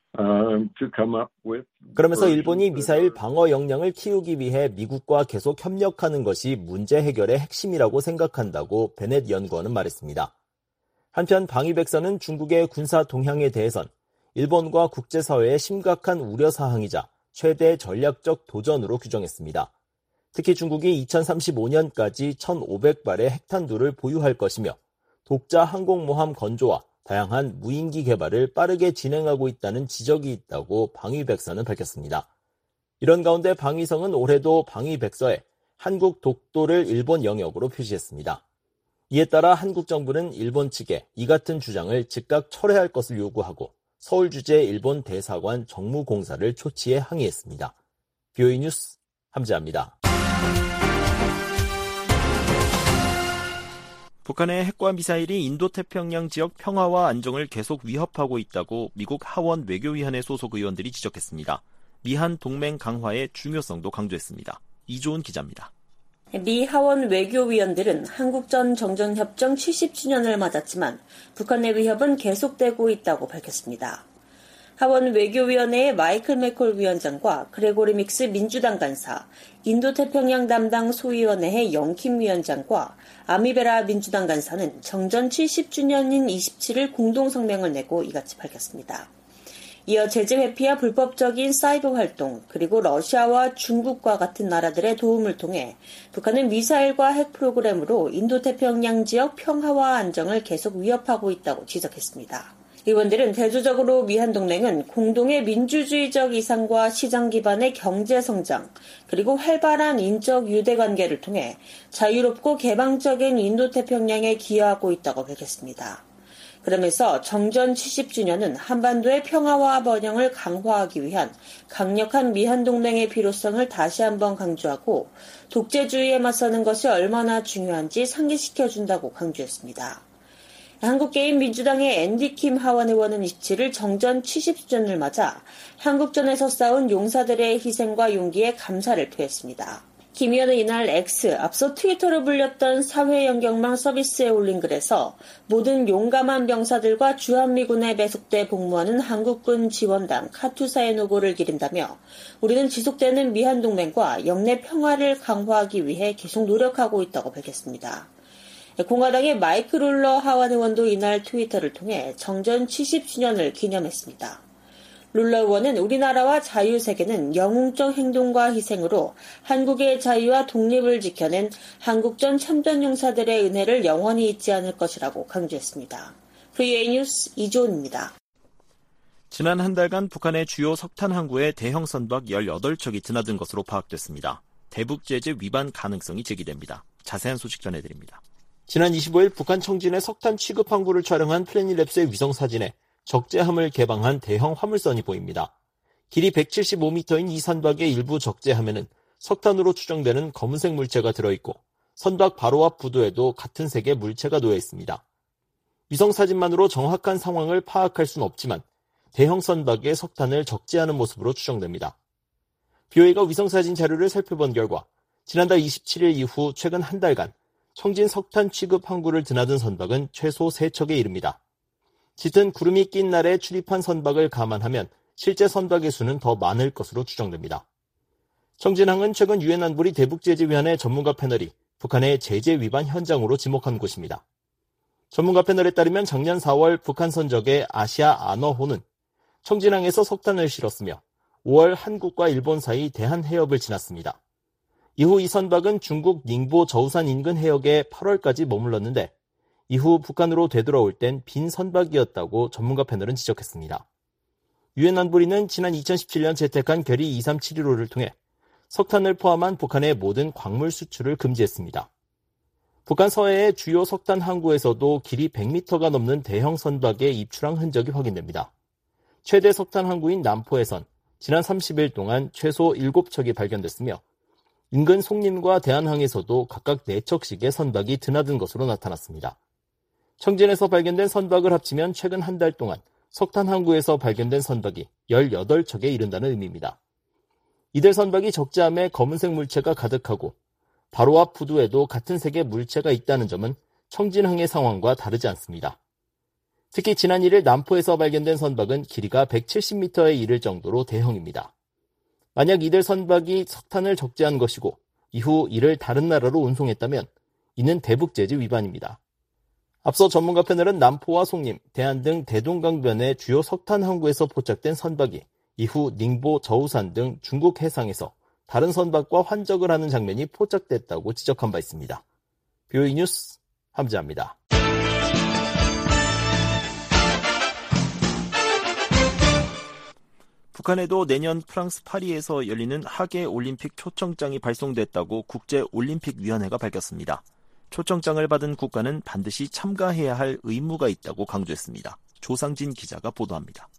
그러면서 일본이 미사일 방어 역량을 키우기 위해 미국과 계속 협력하는 것이 문제 해결의 핵심이라고 생각한다고 베넷 연구원은 말했습니다. 한편 방위백서는 중국의 군사 동향에 대해선 일본과 국제사회의 심각한 우려사항이자 최대 전략적 도전으로 규정했습니다. 특히 중국이 이천삼십오년까지 천오백 발의 핵탄두를 보유할 것이며 독자 항공모함 건조와 다양한 무인기 개발을 빠르게 진행하고 있다는 지적이 있다고 방위백서는 밝혔습니다. 이런 가운데 방위성은 올해도 방위백서에 한국 독도를 일본 영역으로 표시했습니다. 이에 따라 한국 정부는 일본 측에 이 같은 주장을 즉각 철회할 것을 요구하고 서울 주재 일본 대사관 정무공사를 초치해 항의했습니다. 비오이 뉴스 함재합니다. 북한의 핵과 미사일이 인도태평양 지역 평화와 안정을 계속 위협하고 있다고 미국 하원 외교위원회 소속 의원들이 지적했습니다. 미한 동맹 강화의 중요성도 강조했습니다. 이조은 기자입니다. 미 하원 외교위원들은 한국 전 정전협정 칠십 주년을 맞았지만 북한의 위협은 계속되고 있다고 밝혔습니다. 하원 외교위원회의 마이클 맥콜 위원장과 그레고리 믹스 민주당 간사, 인도태평양 담당 소위원회의 영킴 위원장과 아미베라 민주당 간사는 정전 칠십 주년인 이십칠일 공동성명을 내고 이같이 밝혔습니다. 이어 제재 회피와 불법적인 사이버 활동, 그리고 러시아와 중국과 같은 나라들의 도움을 통해 북한은 미사일과 핵 프로그램으로 인도태평양 지역 평화와 안정을 계속 위협하고 있다고 지적했습니다. 의원들은 대조적으로 미한 동맹은 공동의 민주주의적 이상과 시장 기반의 경제 성장, 그리고 활발한 인적 유대 관계를 통해 자유롭고 개방적인 인도태평양에 기여하고 있다고 밝혔습니다. 그러면서 정전 칠십 주년은 한반도의 평화와 번영을 강화하기 위한 강력한 미한 동맹의 필요성을 다시 한번 강조하고 독재주의에 맞서는 것이 얼마나 중요한지 상기시켜준다고 강조했습니다. 한국계인 민주당의 앤디킴 하원 의원은 이십칠일 정전 칠십 주년을 맞아 한국전에서 싸운 용사들의 희생과 용기에 감사를 표했습니다. 김 의원은 이날 X, 앞서 트위터로 불렸던 사회 연결망 서비스에 올린 글에서 모든 용감한 병사들과 주한미군에 배속돼 복무하는 한국군 지원단 카투사의 노고를 기린다며 우리는 지속되는 미한동맹과 영내 평화를 강화하기 위해 계속 노력하고 있다고 밝혔습니다. 공화당의 마이크 룰러 하원 의원도 이날 트위터를 통해 정전 칠십 주년을 기념했습니다. 룰러 의원은 우리나라와 자유세계는 영웅적 행동과 희생으로 한국의 자유와 독립을 지켜낸 한국전 참전용사들의 은혜를 영원히 잊지 않을 것이라고 강조했습니다. 브이오에이 뉴스 이조은입니다. 지난 한 달간 북한의 주요 석탄 항구에 대형 선박 열여덟 척이 드나든 것으로 파악됐습니다. 대북 제재 위반 가능성이 제기됩니다. 자세한 소식 전해드립니다. 지난 이십오일 북한 청진의 석탄 취급 항구를 촬영한 플래닛랩스의 위성사진에 적재함을 개방한 대형 화물선이 보입니다. 길이 백칠십오 미터인 이 선박의 일부 적재함에는 석탄으로 추정되는 검은색 물체가 들어있고 선박 바로 앞 부두에도 같은 색의 물체가 놓여 있습니다. 위성사진만으로 정확한 상황을 파악할 수는 없지만 대형 선박에 석탄을 적재하는 모습으로 추정됩니다. 비오에이가 위성사진 자료를 살펴본 결과 지난달 이십칠일 이후 최근 한 달간 청진 석탄 취급 항구를 드나든 선박은 최소 세 척에 이릅니다. 짙은 구름이 낀 날에 출입한 선박을 감안하면 실제 선박의 수는 더 많을 것으로 추정됩니다. 청진항은 최근 유엔 안보리 대북제재위원회 전문가 패널이 북한의 제재 위반 현장으로 지목한 곳입니다. 전문가 패널에 따르면 작년 사월 북한 선적의 아시아 아너호는 청진항에서 석탄을 실었으며 오월 한국과 일본 사이 대한 해협을 지났습니다. 이후 이 선박은 중국 닝보 저우산 인근 해역에 팔월까지 머물렀는데 이후 북한으로 되돌아올 땐 빈 선박이었다고 전문가 패널은 지적했습니다. 유엔 안보리는 지난 이천십칠년 채택한 결의 이삼칠일오를 통해 석탄을 포함한 북한의 모든 광물 수출을 금지했습니다. 북한 서해의 주요 석탄 항구에서도 길이 백 미터가 넘는 대형 선박의 입출항 흔적이 확인됩니다. 최대 석탄 항구인 남포에선 지난 삼십일 동안 최소 일곱 척이 발견됐으며 인근 송림과 대한항에서도 각각 네 척씩의 선박이 드나든 것으로 나타났습니다. 청진에서 발견된 선박을 합치면 최근 한 달 동안 석탄 항구에서 발견된 선박이 열여덟 척에 이른다는 의미입니다. 이들 선박이 적재함에 검은색 물체가 가득하고 바로 앞 부두에도 같은 색의 물체가 있다는 점은 청진항의 상황과 다르지 않습니다. 특히 지난 일 일 남포에서 발견된 선박은 길이가 백칠십 미터에 이를 정도로 대형입니다. 만약 이들 선박이 석탄을 적재한 것이고 이후 이를 다른 나라로 운송했다면 이는 대북제재 위반입니다. 앞서 전문가 패널은 남포와 송림, 대안 등 대동강변의 주요 석탄 항구에서 포착된 선박이 이후 닝보, 저우산 등 중국 해상에서 다른 선박과 환적을 하는 장면이 포착됐다고 지적한 바 있습니다. 비오에이 뉴스 함지아입니다. 북한에도 내년 프랑스 파리에서 열리는 하계 올림픽 초청장이 발송됐다고 국제올림픽위원회가 밝혔습니다. 초청장을 받은 국가는 반드시 참가해야 할 의무가 있다고 강조했습니다. 조상진 기자가 보도합니다.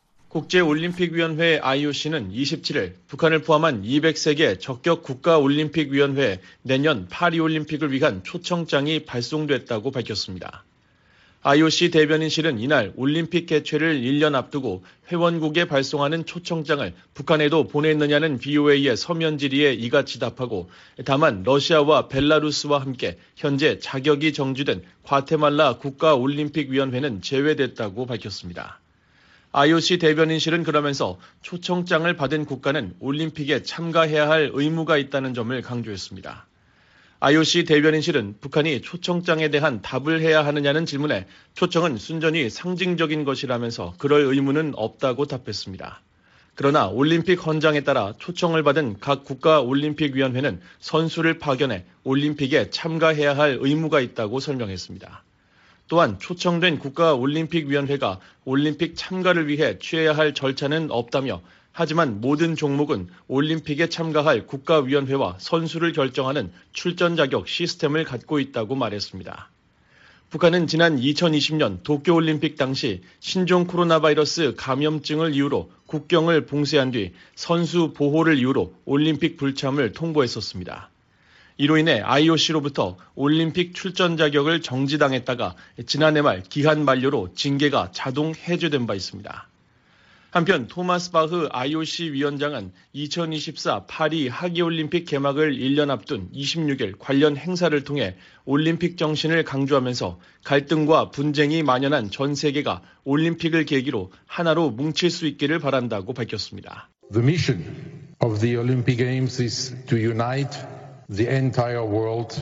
국제올림픽위원회 아이오씨는 이십칠일 북한을 포함한 이백세 개 적격 국가올림픽위원회에 내년 파리올림픽을 위한 초청장이 발송됐다고 밝혔습니다. 아이오씨 대변인실은 이날 올림픽 개최를 일 년 앞두고 회원국에 발송하는 초청장을 북한에도 보냈느냐는 비오에이의 서면 질의에 이같이 답하고 다만 러시아와 벨라루스와 함께 현재 자격이 정지된 과테말라 국가올림픽위원회는 제외됐다고 밝혔습니다. 아이오씨 대변인실은 그러면서 초청장을 받은 국가는 올림픽에 참가해야 할 의무가 있다는 점을 강조했습니다. 아이오씨 대변인실은 북한이 초청장에 대한 답을 해야 하느냐는 질문에 초청은 순전히 상징적인 것이라면서 그럴 의무는 없다고 답했습니다. 그러나 올림픽 헌장에 따라 초청을 받은 각 국가올림픽위원회는 선수를 파견해 올림픽에 참가해야 할 의무가 있다고 설명했습니다. 또한 초청된 국가올림픽위원회가 올림픽 참가를 위해 취해야 할 절차는 없다며 하지만 모든 종목은 올림픽에 참가할 국가위원회와 선수를 결정하는 출전 자격 시스템을 갖고 있다고 말했습니다. 북한은 지난 이천이십년 도쿄올림픽 당시 신종 코로나 바이러스 감염증을 이유로 국경을 봉쇄한 뒤 선수 보호를 이유로 올림픽 불참을 통보했었습니다. 이로 인해 아이오씨로부터 올림픽 출전 자격을 정지당했다가 지난해 말 기한 만료로 징계가 자동 해제된 바 있습니다. 한편 토마스 바흐 아이오씨 위원장은 이천이십사 파리 하계올림픽 개막을 일 년 앞둔 이십육일 관련 행사를 통해 올림픽 정신을 강조하면서 갈등과 분쟁이 만연한 전 세계가 올림픽을 계기로 하나로 뭉칠 수 있기를 바란다고 밝혔습니다. The mission of the Olympic Games is to unite the entire world.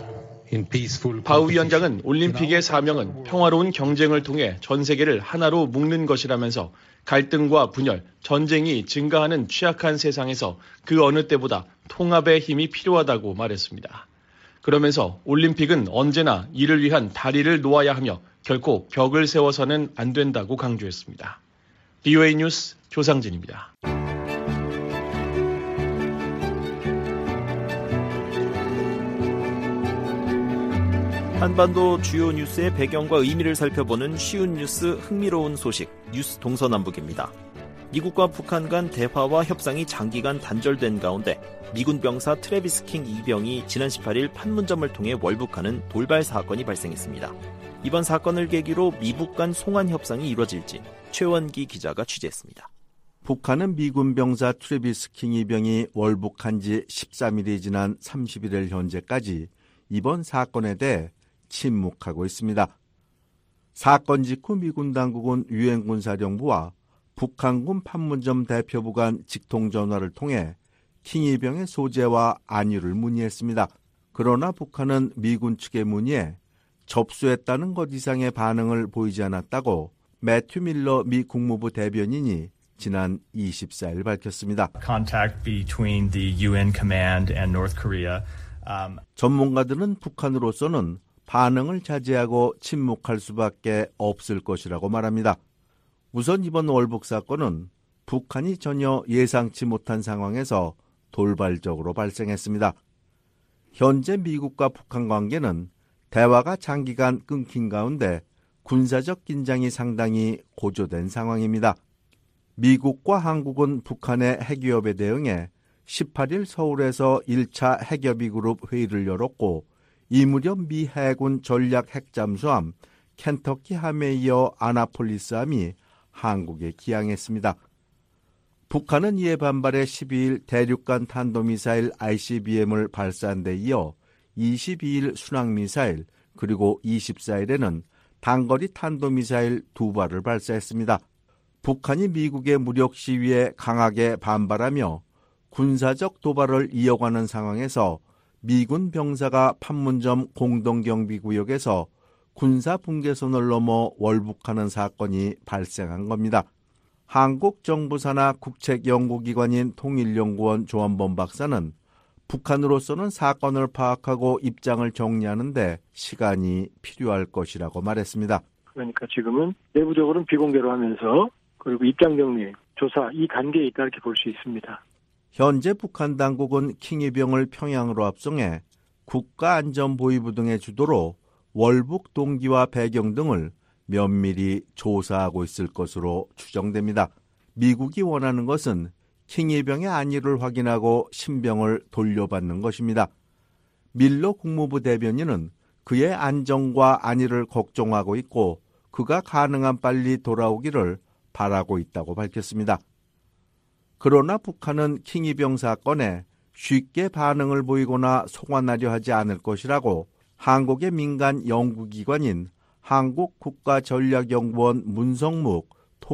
바우 위원장은 올림픽의 사명은 평화로운 경쟁을 통해 전 세계를 하나로 묶는 것이라면서 갈등과 분열, 전쟁이 증가하는 취약한 세상에서 그 어느 때보다 통합의 힘이 필요하다고 말했습니다. 그러면서 올림픽은 언제나 이를 위한 다리를 놓아야 하며 결코 벽을 세워서는 안 된다고 강조했습니다. 비오에이 뉴스 조상진입니다. 한반도 주요 뉴스의 배경과 의미를 살펴보는 쉬운 뉴스 흥미로운 소식 뉴스 동서남북입니다. 미국과 북한 간 대화와 협상이 장기간 단절된 가운데 미군 병사 트래비스 킹 이병이 지난 십팔일 판문점을 통해 월북하는 돌발 사건이 발생했습니다. 이번 사건을 계기로 미북 간 송환 협상이 이루어질지 최원기 기자가 취재했습니다. 북한은 미군 병사 트래비스 킹이병이 월북한 지 십삼 일이 지난 삼십일 일 현재까지 이번 사건에 대해 침묵하고 있습니다. 사건 직후 미군 당국은 유엔군사령부와 북한군 판문점 대표부 간 직통전화를 통해 킹이병의 소재와 안위를 문의했습니다. 그러나 북한은 미군 측의 문의에 접수했다는 것 이상의 반응을 보이지 않았다고 매튜 밀러 미 국무부 대변인이 지난 이십사 일 밝혔습니다. Contact between the 유엔 command and North Korea. Um... 전문가들은 북한으로서는 반응을 자제하고 침묵할 수밖에 없을 것이라고 말합니다. 우선 이번 월북 사건은 북한이 전혀 예상치 못한 상황에서 돌발적으로 발생했습니다. 현재 미국과 북한 관계는 대화가 장기간 끊긴 가운데 군사적 긴장이 상당히 고조된 상황입니다. 미국과 한국은 북한의 핵위협에 대응해 십팔 일 서울에서 일 차 핵협의 그룹 회의를 열었고 이 무렵 미 해군 전략 핵잠수함 켄터키 함에 이어 아나폴리스함이 한국에 기항했습니다. 북한은 이에 반발해 십이 일 대륙간 탄도미사일 아이씨비엠을 발사한 데 이어 이십이 일 순항미사일 그리고 이십사 일에는 단거리 탄도미사일 두 발을 발사했습니다. 북한이 미국의 무력 시위에 강하게 반발하며 군사적 도발을 이어가는 상황에서 미군 병사가 판문점 공동경비구역에서 군사 분계선을 넘어 월북하는 사건이 발생한 겁니다. 한국 정부 산하 국책연구기관인 통일연구원 조한범 박사는 북한으로서는 사건을 파악하고 입장을 정리하는 데 시간이 필요할 것이라고 말했습니다. 그러니까 지금은 내부적으로는 비공개로 하면서 그리고 입장 정리, 조사 이 단계에 있다 이렇게 볼 수 있습니다. 현재 북한 당국은 킹이병을 평양으로 합송해 국가안전보위부 등의 주도로 월북 동기와 배경 등을 면밀히 조사하고 있을 것으로 추정됩니다. 미국이 원하는 것은 킹이병의 안위를 확인하고 신병을 돌려받는 것입니다. 밀러 국무부 대변인은 그의 안전과 안위를 걱정하고 있고 그가 가능한 빨리 돌아오기를 바라고 있다고 밝혔습니다. 그러나 북한은 킹이병 사건에 쉽게 반응을 보이거나 소관하려 하지 않을 것이라고 한국의 민간 연구기관인 한국국가전략연구원 문성묵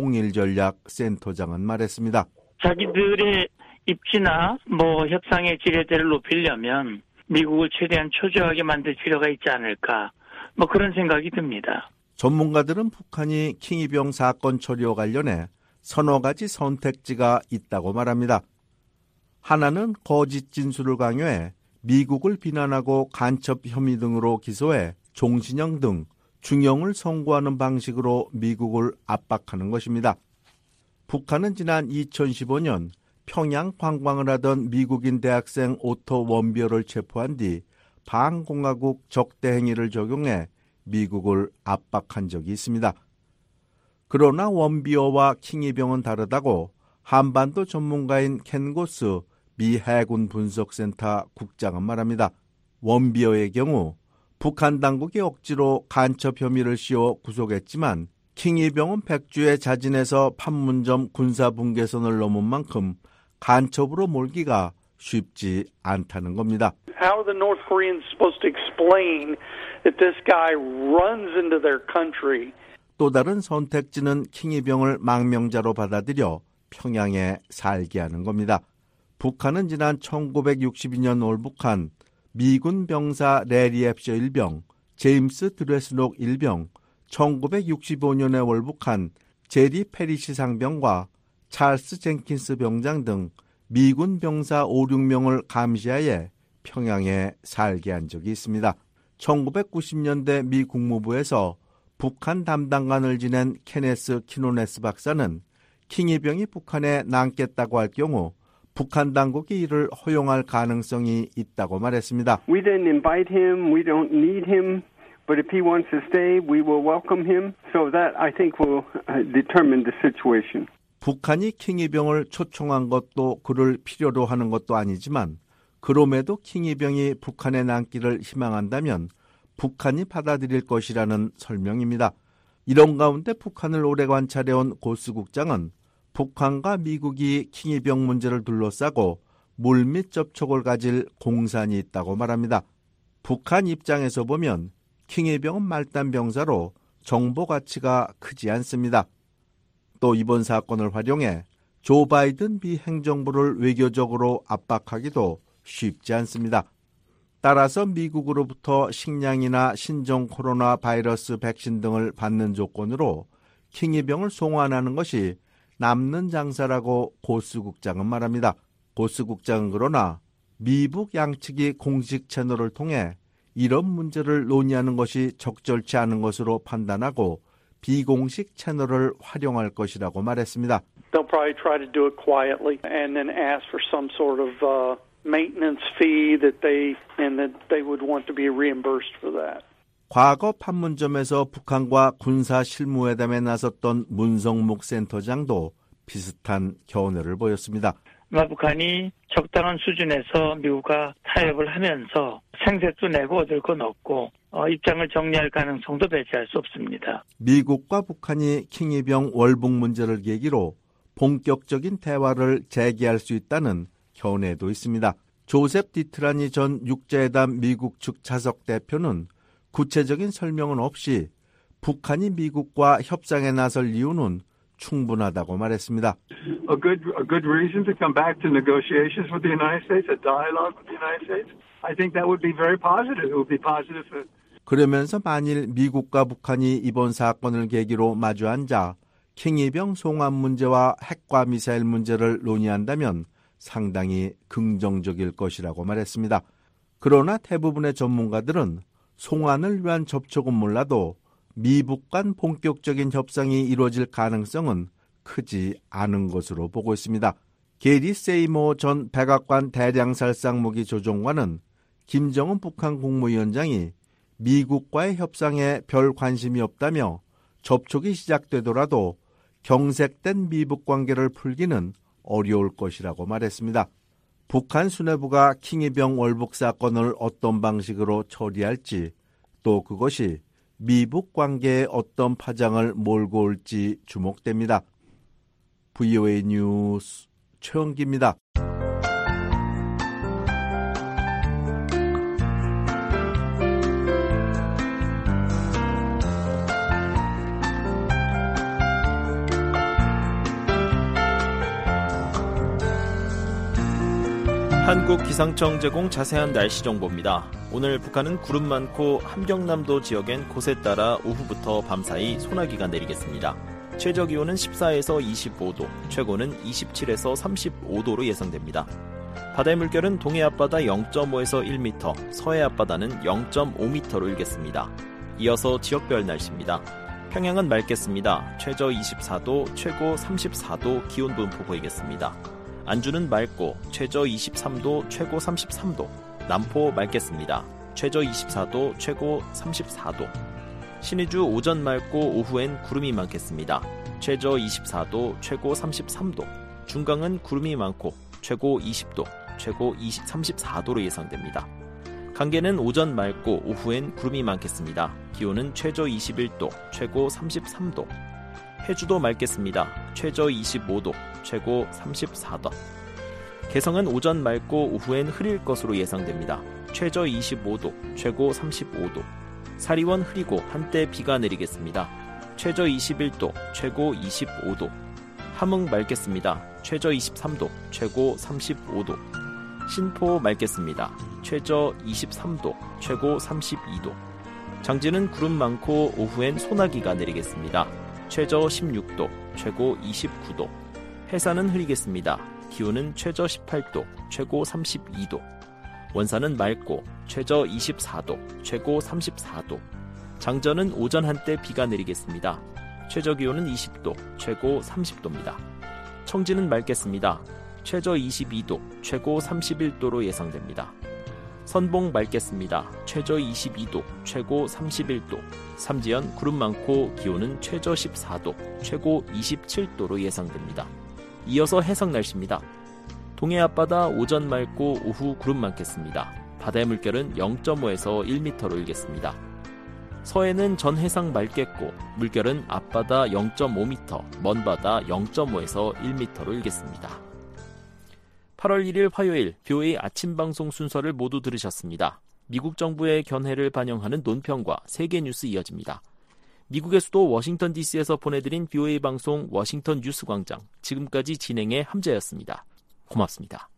통일전략센터장은 말했습니다. 자기들의 입지나 뭐 협상의 지뢰대를 높이려면 미국을 최대한 초조하게 만들 필요가 있지 않을까 뭐 그런 생각이 듭니다. 전문가들은 북한이 킹이병 사건 처리와 관련해 서너 가지 선택지가 있다고 말합니다. 하나는 거짓 진술을 강요해 미국을 비난하고 간첩 혐의 등으로 기소해 종신형 등 중형을 선고하는 방식으로 미국을 압박하는 것입니다. 북한은 지난 이천십오 년 평양 관광을 하던 미국인 대학생 오토 원비어를 체포한 뒤 반공화국 적대 행위를 적용해 미국을 압박한 적이 있습니다. 그러나 원비어와 킹이병은 다르다고 한반도 전문가인 켄 고스 미 해군 분석센터 국장은 말합니다. 원비어의 경우 북한 당국이 억지로 간첩 혐의를 씌워 구속했지만 킹이병은 백주에 자진해서 판문점 군사분계선을 넘은 만큼 간첩으로 몰기가 쉽지 않다는 겁니다. How are the North Koreans supposed to explain that this guy runs into their country? 또 다른 선택지는 킹이병을 망명자로 받아들여 평양에 살게 하는 겁니다. 북한은 지난 천구백육십이 년 월북한 미군 병사 레리 앱셔 일병, 제임스 드레스녹 일병, 천구백육십오 년에 월북한 제리 페리시 상병과 찰스 젠킨스 병장 등 미군 병사 오, 육 명을 감시하에 평양에 살게 한 적이 있습니다. 천구백구십 년대 미 국무부에서 북한 담당관을 지낸 케네스 키노네스 박사는 킹이병이 북한에 남겠다고 할 경우 북한 당국이 이를 허용할 가능성이 있다고 말했습니다. We didn't invite him. We don't need him. But if he wants to stay, we will welcome him. So that I think will determine the situation. 북한이 킹이병을 초청한 것도 그를 필요로 하는 것도 아니지만 그럼에도 킹이병이 북한에 남기를 희망한다면 북한이 받아들일 것이라는 설명입니다. 이런 가운데 북한을 오래 관찰해온 고스 국장은 북한과 미국이 킹이병 문제를 둘러싸고 물밑 접촉을 가질 공산이 있다고 말합니다. 북한 입장에서 보면 킹이병은 말단 병사로 정보 가치가 크지 않습니다. 또 이번 사건을 활용해 조 바이든 미 행정부를 외교적으로 압박하기도 쉽지 않습니다. 따라서 미국으로부터 식량이나 신종 코로나 바이러스 백신 등을 받는 조건으로 킹이병을 송환하는 것이 남는 장사라고 고스 국장은 말합니다. 고스 국장은 그러나 미북 양측이 공식 채널을 통해 이런 문제를 논의하는 것이 적절치 않은 것으로 판단하고 비공식 채널을 활용할 것이라고 말했습니다. They'll probably try to do it quietly and then ask for some sort of uh, maintenance fee that they and that they would want to be reimbursed for that. 과거 판문점에서 북한과 군사 실무회담에 나섰던 문성묵 센터장도 비슷한 견해를 보였습니다. 북한이 적당한 수준에서 미국과 타협을 하면서 생색도 내고 얻을 건 없고 어, 입장을 정리할 가능성도 배제할 수 없습니다. 미국과 북한이 킹이병 월북 문제를 계기로 본격적인 대화를 재개할 수 있다는 견해도 있습니다. 조셉 디트라니 전 육자회담 미국 측 차석 대표는 구체적인 설명은 없이 북한이 미국과 협상에 나설 이유는 충분하다고 말했습니다. A good, a good reason to come back to negotiations with the United States, a dialogue with the United States. I think that would be very positive. It would be positive for... 그러면서 만일 미국과 북한이 이번 사건을 계기로 마주 앉아 킹이병 송환 문제와 핵과 미사일 문제를 논의한다면 상당히 긍정적일 것이라고 말했습니다. 그러나 대부분의 전문가들은 송환을 위한 접촉은 몰라도 미북 간 본격적인 협상이 이루어질 가능성은 크지 않은 것으로 보고 있습니다. 게리 세이모 전 백악관 대량살상무기 조종관은 김정은 북한 국무위원장이 미국과의 협상에 별 관심이 없다며 접촉이 시작되더라도 경색된 미북 관계를 풀기는 어려울 것이라고 말했습니다. 북한 수뇌부가 킹이병 월북 사건을 어떤 방식으로 처리할지 또 그것이 미북 관계에 어떤 파장을 몰고 올지 주목됩니다. 브이오에이 뉴스 최영기입니다. 한국기상청 제공 자세한 날씨 정보입니다. 오늘 북한은 구름 많고 함경남도 지역엔 곳에 따라 오후부터 밤사이 소나기가 내리겠습니다. 최저기온은 십사에서 이십오 도, 최고는 이십칠에서 삼십오 도로 예상됩니다. 바다의 물결은 동해 앞바다 영 점 오에서 일 미터, 서해 앞바다는 영 점 오 미터로 일겠습니다. 이어서 지역별 날씨입니다. 평양은 맑겠습니다. 최저 이십사 도, 최고 삼십사 도 기온 분포 보이겠습니다. 안주는 맑고 최저 이십삼 도, 최고 삼십삼 도, 남포 맑겠습니다. 최저 이십사 도, 최고 삼십사 도. 신의주 오전 맑고 오후엔 구름이 많겠습니다. 최저 이십사 도, 최고 삼십삼 도. 중강은 구름이 많고 최고 이십 도, 최고 삼십사 도로 예상됩니다. 강계는 오전 맑고 오후엔 구름이 많겠습니다. 기온은 최저 이십일 도, 최고 삼십삼 도. 해주도 맑겠습니다. 최저 이십오 도, 최고 삼십사 도. 개성은 오전 맑고 오후엔 흐릴 것으로 예상됩니다. 최저 이십오 도, 최고 삼십오 도. 사리원 흐리고 한때 비가 내리겠습니다. 최저 이십일 도, 최고 이십오 도. 함흥 맑겠습니다. 최저 이십삼 도, 최고 삼십오 도. 신포 맑겠습니다. 최저 이십삼 도, 최고 삼십이 도. 장진은 구름 많고 오후엔 소나기가 내리겠습니다. 최저 십육 도, 최고 이십구 도. 해산은 흐리겠습니다. 기온은 최저 십팔 도, 최고 삼십이 도. 원산은 맑고 최저 이십사 도, 최고 삼십사 도. 장전은 오전 한때 비가 내리겠습니다. 최저 기온은 이십 도, 최고 삼십 도입니다. 청진은 맑겠습니다. 최저 이십이 도, 최고 삼십일 도로 예상됩니다. 선봉 맑겠습니다. 최저 이십이 도, 최고 삼십일 도. 삼지연 구름 많고 기온은 최저 십사 도, 최고 이십칠 도로 예상됩니다. 이어서 해석 날씨입니다. 동해 앞바다 오전 맑고 오후 구름 많겠습니다. 바다의 물결은 영 점 오에서 일 미터로 일겠습니다. 서해는 전 해상 맑겠고 물결은 앞바다 영 점 오 미터, 먼바다 영 점 오에서 일 미터로 일겠습니다. 팔월 일일 화요일 비오에이 아침 방송 순서를 모두 들으셨습니다. 미국 정부의 견해를 반영하는 논평과 세계 뉴스 이어집니다. 미국의 수도 워싱턴 디씨에서 보내드린 비오에이 방송 워싱턴 뉴스 광장, 지금까지 진행의 함재였습니다. 고맙습니다.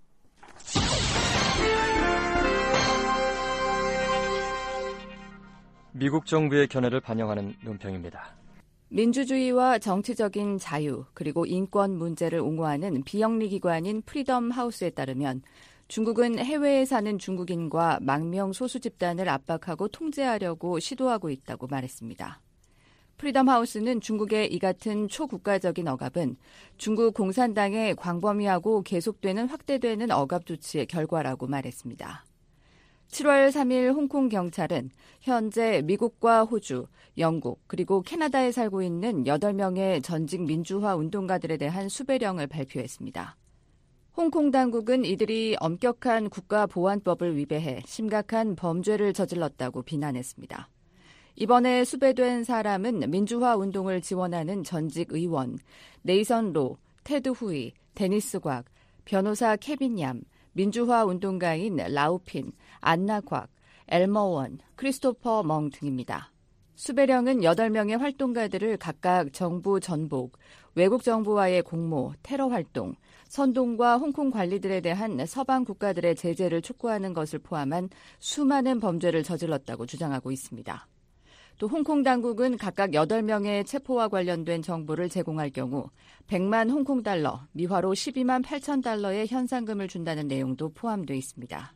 미국 정부의 견해를 반영하는 논평입니다. 민주주의와 정치적인 자유 그리고 인권 문제를 옹호하는 비영리 기관인 프리덤 하우스에 따르면 중국은 해외에 사는 중국인과 망명 소수 집단을 압박하고 통제하려고 시도하고 있다고 말했습니다. 프리덤 하우스는 중국의 이 같은 초국가적인 억압은 중국 공산당의 광범위하고 계속되는 확대되는 억압 조치의 결과라고 말했습니다. 칠월 삼일 홍콩 경찰은 현재 미국과 호주, 영국 그리고 캐나다에 살고 있는 여덟 명의 전직 민주화 운동가들에 대한 수배령을 발표했습니다. 홍콩 당국은 이들이 엄격한 국가보안법을 위배해 심각한 범죄를 저질렀다고 비난했습니다. 이번에 수배된 사람은 민주화 운동을 지원하는 전직 의원, 네이선 로, 테드 후이, 데니스 곽, 변호사 케빈 얌, 민주화 운동가인 라우핀, 안나 곽, 엘머원, 크리스토퍼 멍 등입니다. 수배령은 여덟 명의 활동가들을 각각 정부 전복, 외국 정부와의 공모, 테러 활동, 선동과 홍콩 관리들에 대한 서방 국가들의 제재를 촉구하는 것을 포함한 수많은 범죄를 저질렀다고 주장하고 있습니다. 또 홍콩 당국은 각각 여덟 명의 체포와 관련된 정보를 제공할 경우 백만 홍콩 달러, 미화로 십이만 팔천 달러의 현상금을 준다는 내용도 포함되어 있습니다.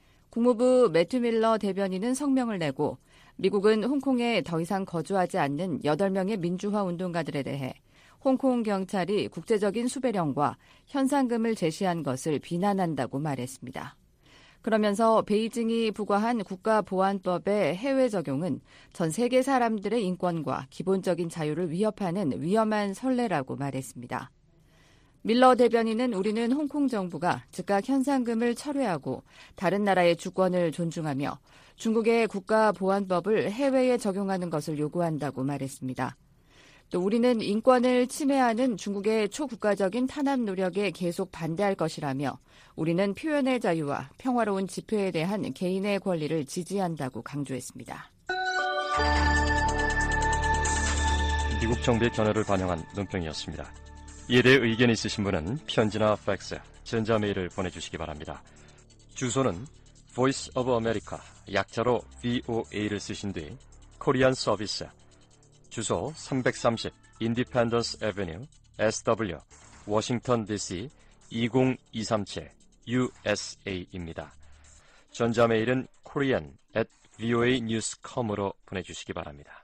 국무부 매튜 밀러 대변인은 성명을 내고 미국은 홍콩에 더 이상 거주하지 않는 여덟 명의 민주화 운동가들에 대해 홍콩 경찰이 국제적인 수배령과 현상금을 제시한 것을 비난한다고 말했습니다. 그러면서 베이징이 부과한 국가보안법의 해외 적용은 전 세계 사람들의 인권과 기본적인 자유를 위협하는 위험한 선례라고 말했습니다. 밀러 대변인은 우리는 홍콩 정부가 즉각 현상금을 철회하고 다른 나라의 주권을 존중하며 중국의 국가보안법을 해외에 적용하는 것을 요구한다고 말했습니다. 또 우리는 인권을 침해하는 중국의 초국가적인 탄압 노력에 계속 반대할 것이라며 우리는 표현의 자유와 평화로운 집회에 대한 개인의 권리를 지지한다고 강조했습니다. 미국 정부의 견해를 반영한 논평이었습니다. 이에 대해 의견이 있으신 분은 편지나 팩스, 전자메일을 보내주시기 바랍니다. 주소는 Voice of America, 약자로 브이오에이를 쓰신 뒤 코리안 서비스, 주소 삼백삼십 인디펜던스 애비뉴 에스더블유 워싱턴 디씨 이공이삼칠 유에스에이입니다. 전자메일은 korean at voa news dot com으로 보내주시기 바랍니다.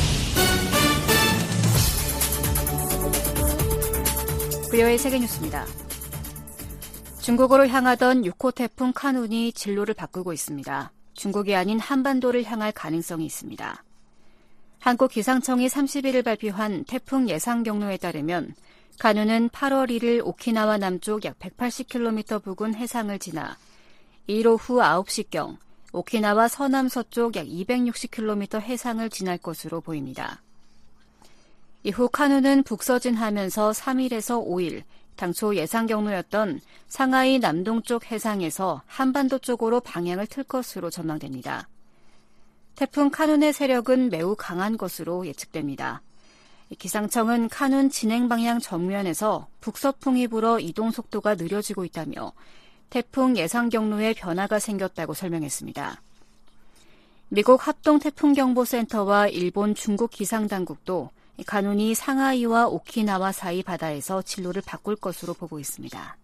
브이오에이 세계뉴스입니다. 중국으로 향하던 육 호 태풍 카눈이 진로를 바꾸고 있습니다. 중국이 아닌 한반도를 향할 가능성이 있습니다. 한국기상청이 삼십일일 발표한 태풍 예상 경로에 따르면 카눈은 팔월 일일 오키나와 남쪽 약 백팔십 킬로미터 부근 해상을 지나 일 오후 아홉 시경 오키나와 서남서쪽 약 이백육십 킬로미터 해상을 지날 것으로 보입니다. 이후 카눈은 북서진하면서 삼일에서 오일 당초 예상 경로였던 상하이 남동쪽 해상에서 한반도 쪽으로 방향을 틀 것으로 전망됩니다. 태풍 카눈의 세력은 매우 강한 것으로 예측됩니다. 기상청은 카눈 진행 방향 정면에서 북서풍이 불어 이동 속도가 느려지고 있다며 태풍 예상 경로에 변화가 생겼다고 설명했습니다. 미국 합동태풍경보센터와 일본 중국 기상당국도 카눈이 상하이와 오키나와 사이 바다에서 진로를 바꿀 것으로 보고 있습니다.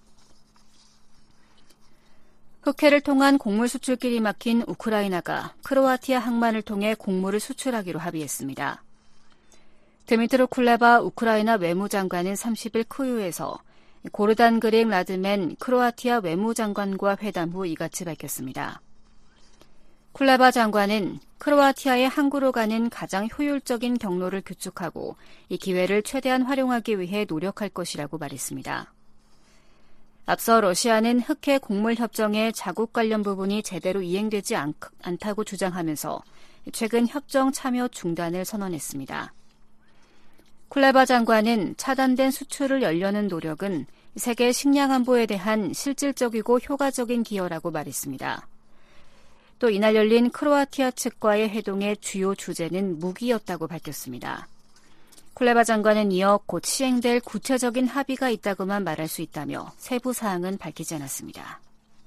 흑해를 통한 곡물 수출길이 막힌 우크라이나가 크로아티아 항만을 통해 곡물을 수출하기로 합의했습니다. 드미트로 쿨레바 우크라이나 외무장관은 삼십일 크유에서 고르단 그릭 라드맨 크로아티아 외무장관과 회담 후 이같이 밝혔습니다. 쿨레바 장관은 크로아티아의 항구로 가는 가장 효율적인 경로를 구축하고 이 기회를 최대한 활용하기 위해 노력할 것이라고 말했습니다. 앞서 러시아는 흑해 곡물 협정의 자국 관련 부분이 제대로 이행되지 않, 않다고 주장하면서 최근 협정 참여 중단을 선언했습니다. 쿨레바 장관은 차단된 수출을 열려는 노력은 세계 식량 안보에 대한 실질적이고 효과적인 기여라고 말했습니다. 또 이날 열린 크로아티아 측과의 회동의 주요 주제는 무기였다고 밝혔습니다. 쿨레바 장관은 이어 곧 시행될 구체적인 합의가 있다고만 말할 수 있다며 세부 사항은 밝히지 않았습니다.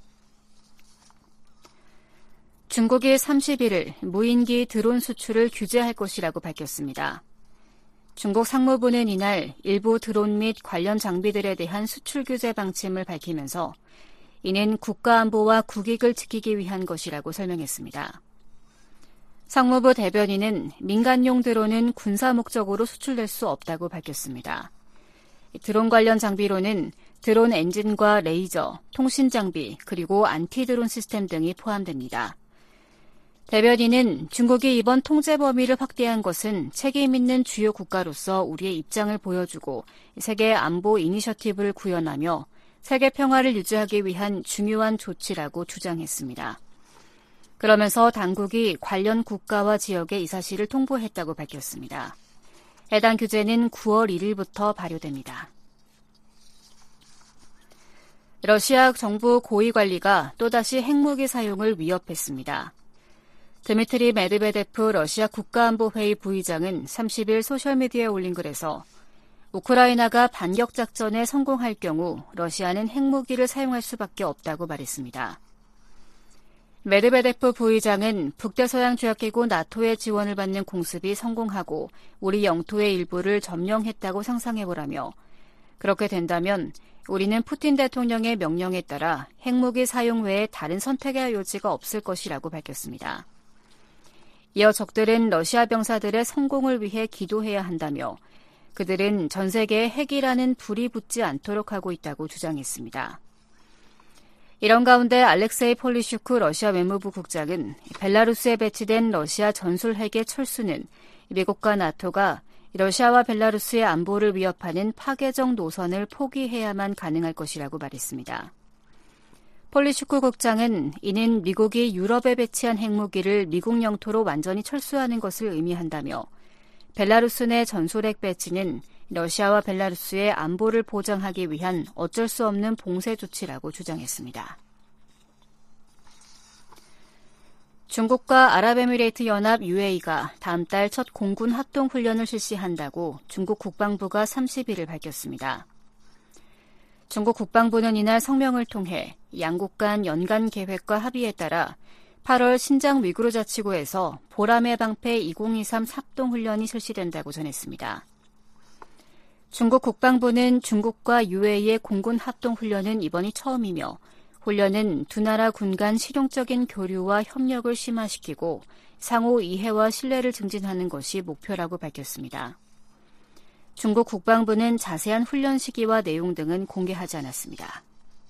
중국이 삼십일 일 무인기 드론 수출을 규제할 것이라고 밝혔습니다. 중국 상무부는 이날 일부 드론 및 관련 장비들에 대한 수출 규제 방침을 밝히면서 이는 국가안보와 국익을 지키기 위한 것이라고 설명했습니다. 상무부 대변인은 민간용 드론은 군사 목적으로 수출될 수 없다고 밝혔습니다. 드론 관련 장비로는 드론 엔진과 레이저, 통신 장비, 그리고 안티 드론 시스템 등이 포함됩니다. 대변인은 중국이 이번 통제 범위를 확대한 것은 책임 있는 주요 국가로서 우리의 입장을 보여주고 세계 안보 이니셔티브를 구현하며 세계 평화를 유지하기 위한 중요한 조치라고 주장했습니다. 그러면서 당국이 관련 국가와 지역에 이 사실을 통보했다고 밝혔습니다. 해당 규제는 구월 일일부터 발효됩니다. 러시아 정부 고위 관리가 또다시 핵무기 사용을 위협했습니다. 드미트리 메드베데프 러시아 국가안보회의 부의장은 삼십일 소셜미디어에 올린 글에서 우크라이나가 반격 작전에 성공할 경우 러시아는 핵무기를 사용할 수밖에 없다고 말했습니다. 메드베데프 부의장은 북대서양 조약기구 나토의 지원을 받는 공습이 성공하고 우리 영토의 일부를 점령했다고 상상해보라며 그렇게 된다면 우리는 푸틴 대통령의 명령에 따라 핵무기 사용 외에 다른 선택의 여지가 없을 것이라고 밝혔습니다. 이어 적들은 러시아 병사들의 성공을 위해 기도해야 한다며 그들은 전 세계에 핵이라는 불이 붙지 않도록 하고 있다고 주장했습니다. 이런 가운데 알렉세이 폴리슈크 러시아 외무부 국장은 벨라루스에 배치된 러시아 전술 핵의 철수는 미국과 나토가 러시아와 벨라루스의 안보를 위협하는 파괴적 노선을 포기해야만 가능할 것이라고 말했습니다. 폴리슈크 국장은 이는 미국이 유럽에 배치한 핵무기를 미국 영토로 완전히 철수하는 것을 의미한다며 벨라루스 내 전술핵 배치는 러시아와 벨라루스의 안보를 보장하기 위한 어쩔 수 없는 봉쇄 조치라고 주장했습니다. 중국과 아랍에미레이트 연합 유에이가 다음 달 첫 공군 합동 훈련을 실시한다고 중국 국방부가 삼십일 일 밝혔습니다. 중국 국방부는 이날 성명을 통해 양국 간 연간 계획과 합의에 따라 팔월 신장 위구르 자치구에서 보람의 방패 이천이십삼 합동훈련이 실시된다고 전했습니다. 중국 국방부는 중국과 유에이의 공군 합동훈련은 이번이 처음이며 훈련은 두 나라 군 간 실용적인 교류와 협력을 심화시키고 상호 이해와 신뢰를 증진하는 것이 목표라고 밝혔습니다. 중국 국방부는 자세한 훈련 시기와 내용 등은 공개하지 않았습니다.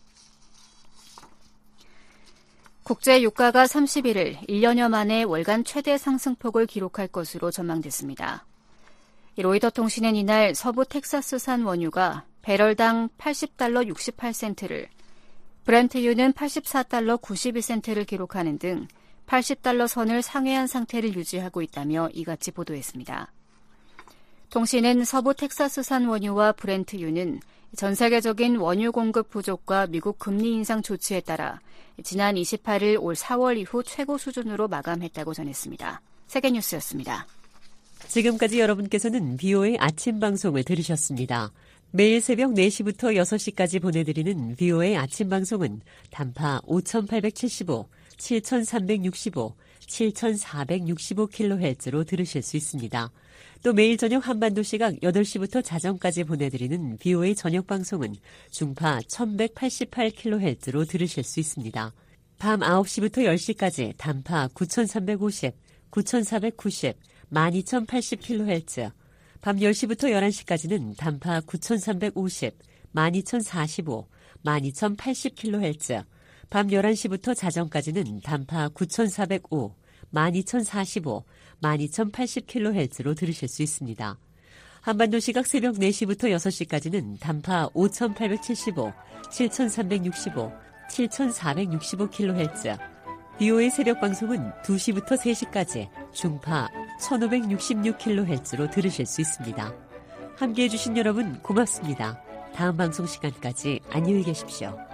국제 유가가 삼십일 일 일 년여 만에 월간 최대 상승폭을 기록할 것으로 전망됐습니다. 로이터 통신은 이날 서부 텍사스산 원유가 배럴당 팔십 달러 육십팔 센트를, 브렌트유는 팔십사 달러 구십이 센트를 기록하는 등 팔십 달러 선을 상회한 상태를 유지하고 있다며 이같이 보도했습니다. 통신은 서부 텍사스산 원유와 브렌트유는 전 세계적인 원유 공급 부족과 미국 금리 인상 조치에 따라 지난 이십팔 일 올 사월 이후 최고 수준으로 마감했다고 전했습니다. 세계뉴스였습니다. 지금까지 여러분께서는 비오에이 아침 방송을 들으셨습니다. 매일 새벽 네 시부터 여섯 시까지 보내드리는 비오에이 아침 방송은 단파 오천팔백칠십오, 칠천삼백육십오, 칠천사백육십오 킬로헤르츠로 들으실 수 있습니다. 또 매일 저녁 한반도 시각 여덟 시부터 자정까지 보내드리는 비오에이 저녁 방송은 중파 천백팔십팔 킬로헤르츠로 들으실 수 있습니다. 밤 아홉 시부터 열 시까지 단파 구천삼백오십, 구천사백구십, 만 이천팔십 킬로헤르츠, 밤 열 시부터 열한 시까지는 단파 구천삼백오십, 만 이천사십오, 만 이천팔십 킬로헤르츠, 밤 열한 시부터 자정까지는 단파 구천사백오, 만 이천사십오, 만 이천팔십 킬로헤르츠로 들으실 수 있습니다. 한반도 시각 새벽 네 시부터 여섯 시까지는 단파 오천팔백칠십오, 칠천삼백육십오, 칠천사백육십오 킬로헤르츠, 비오에이 새벽 방송은 두 시부터 세 시까지 중파 천오백육십육 킬로헤르츠로 들으실 수 있습니다. 함께해 주신 여러분 고맙습니다. 다음 방송 시간까지 안녕히 계십시오.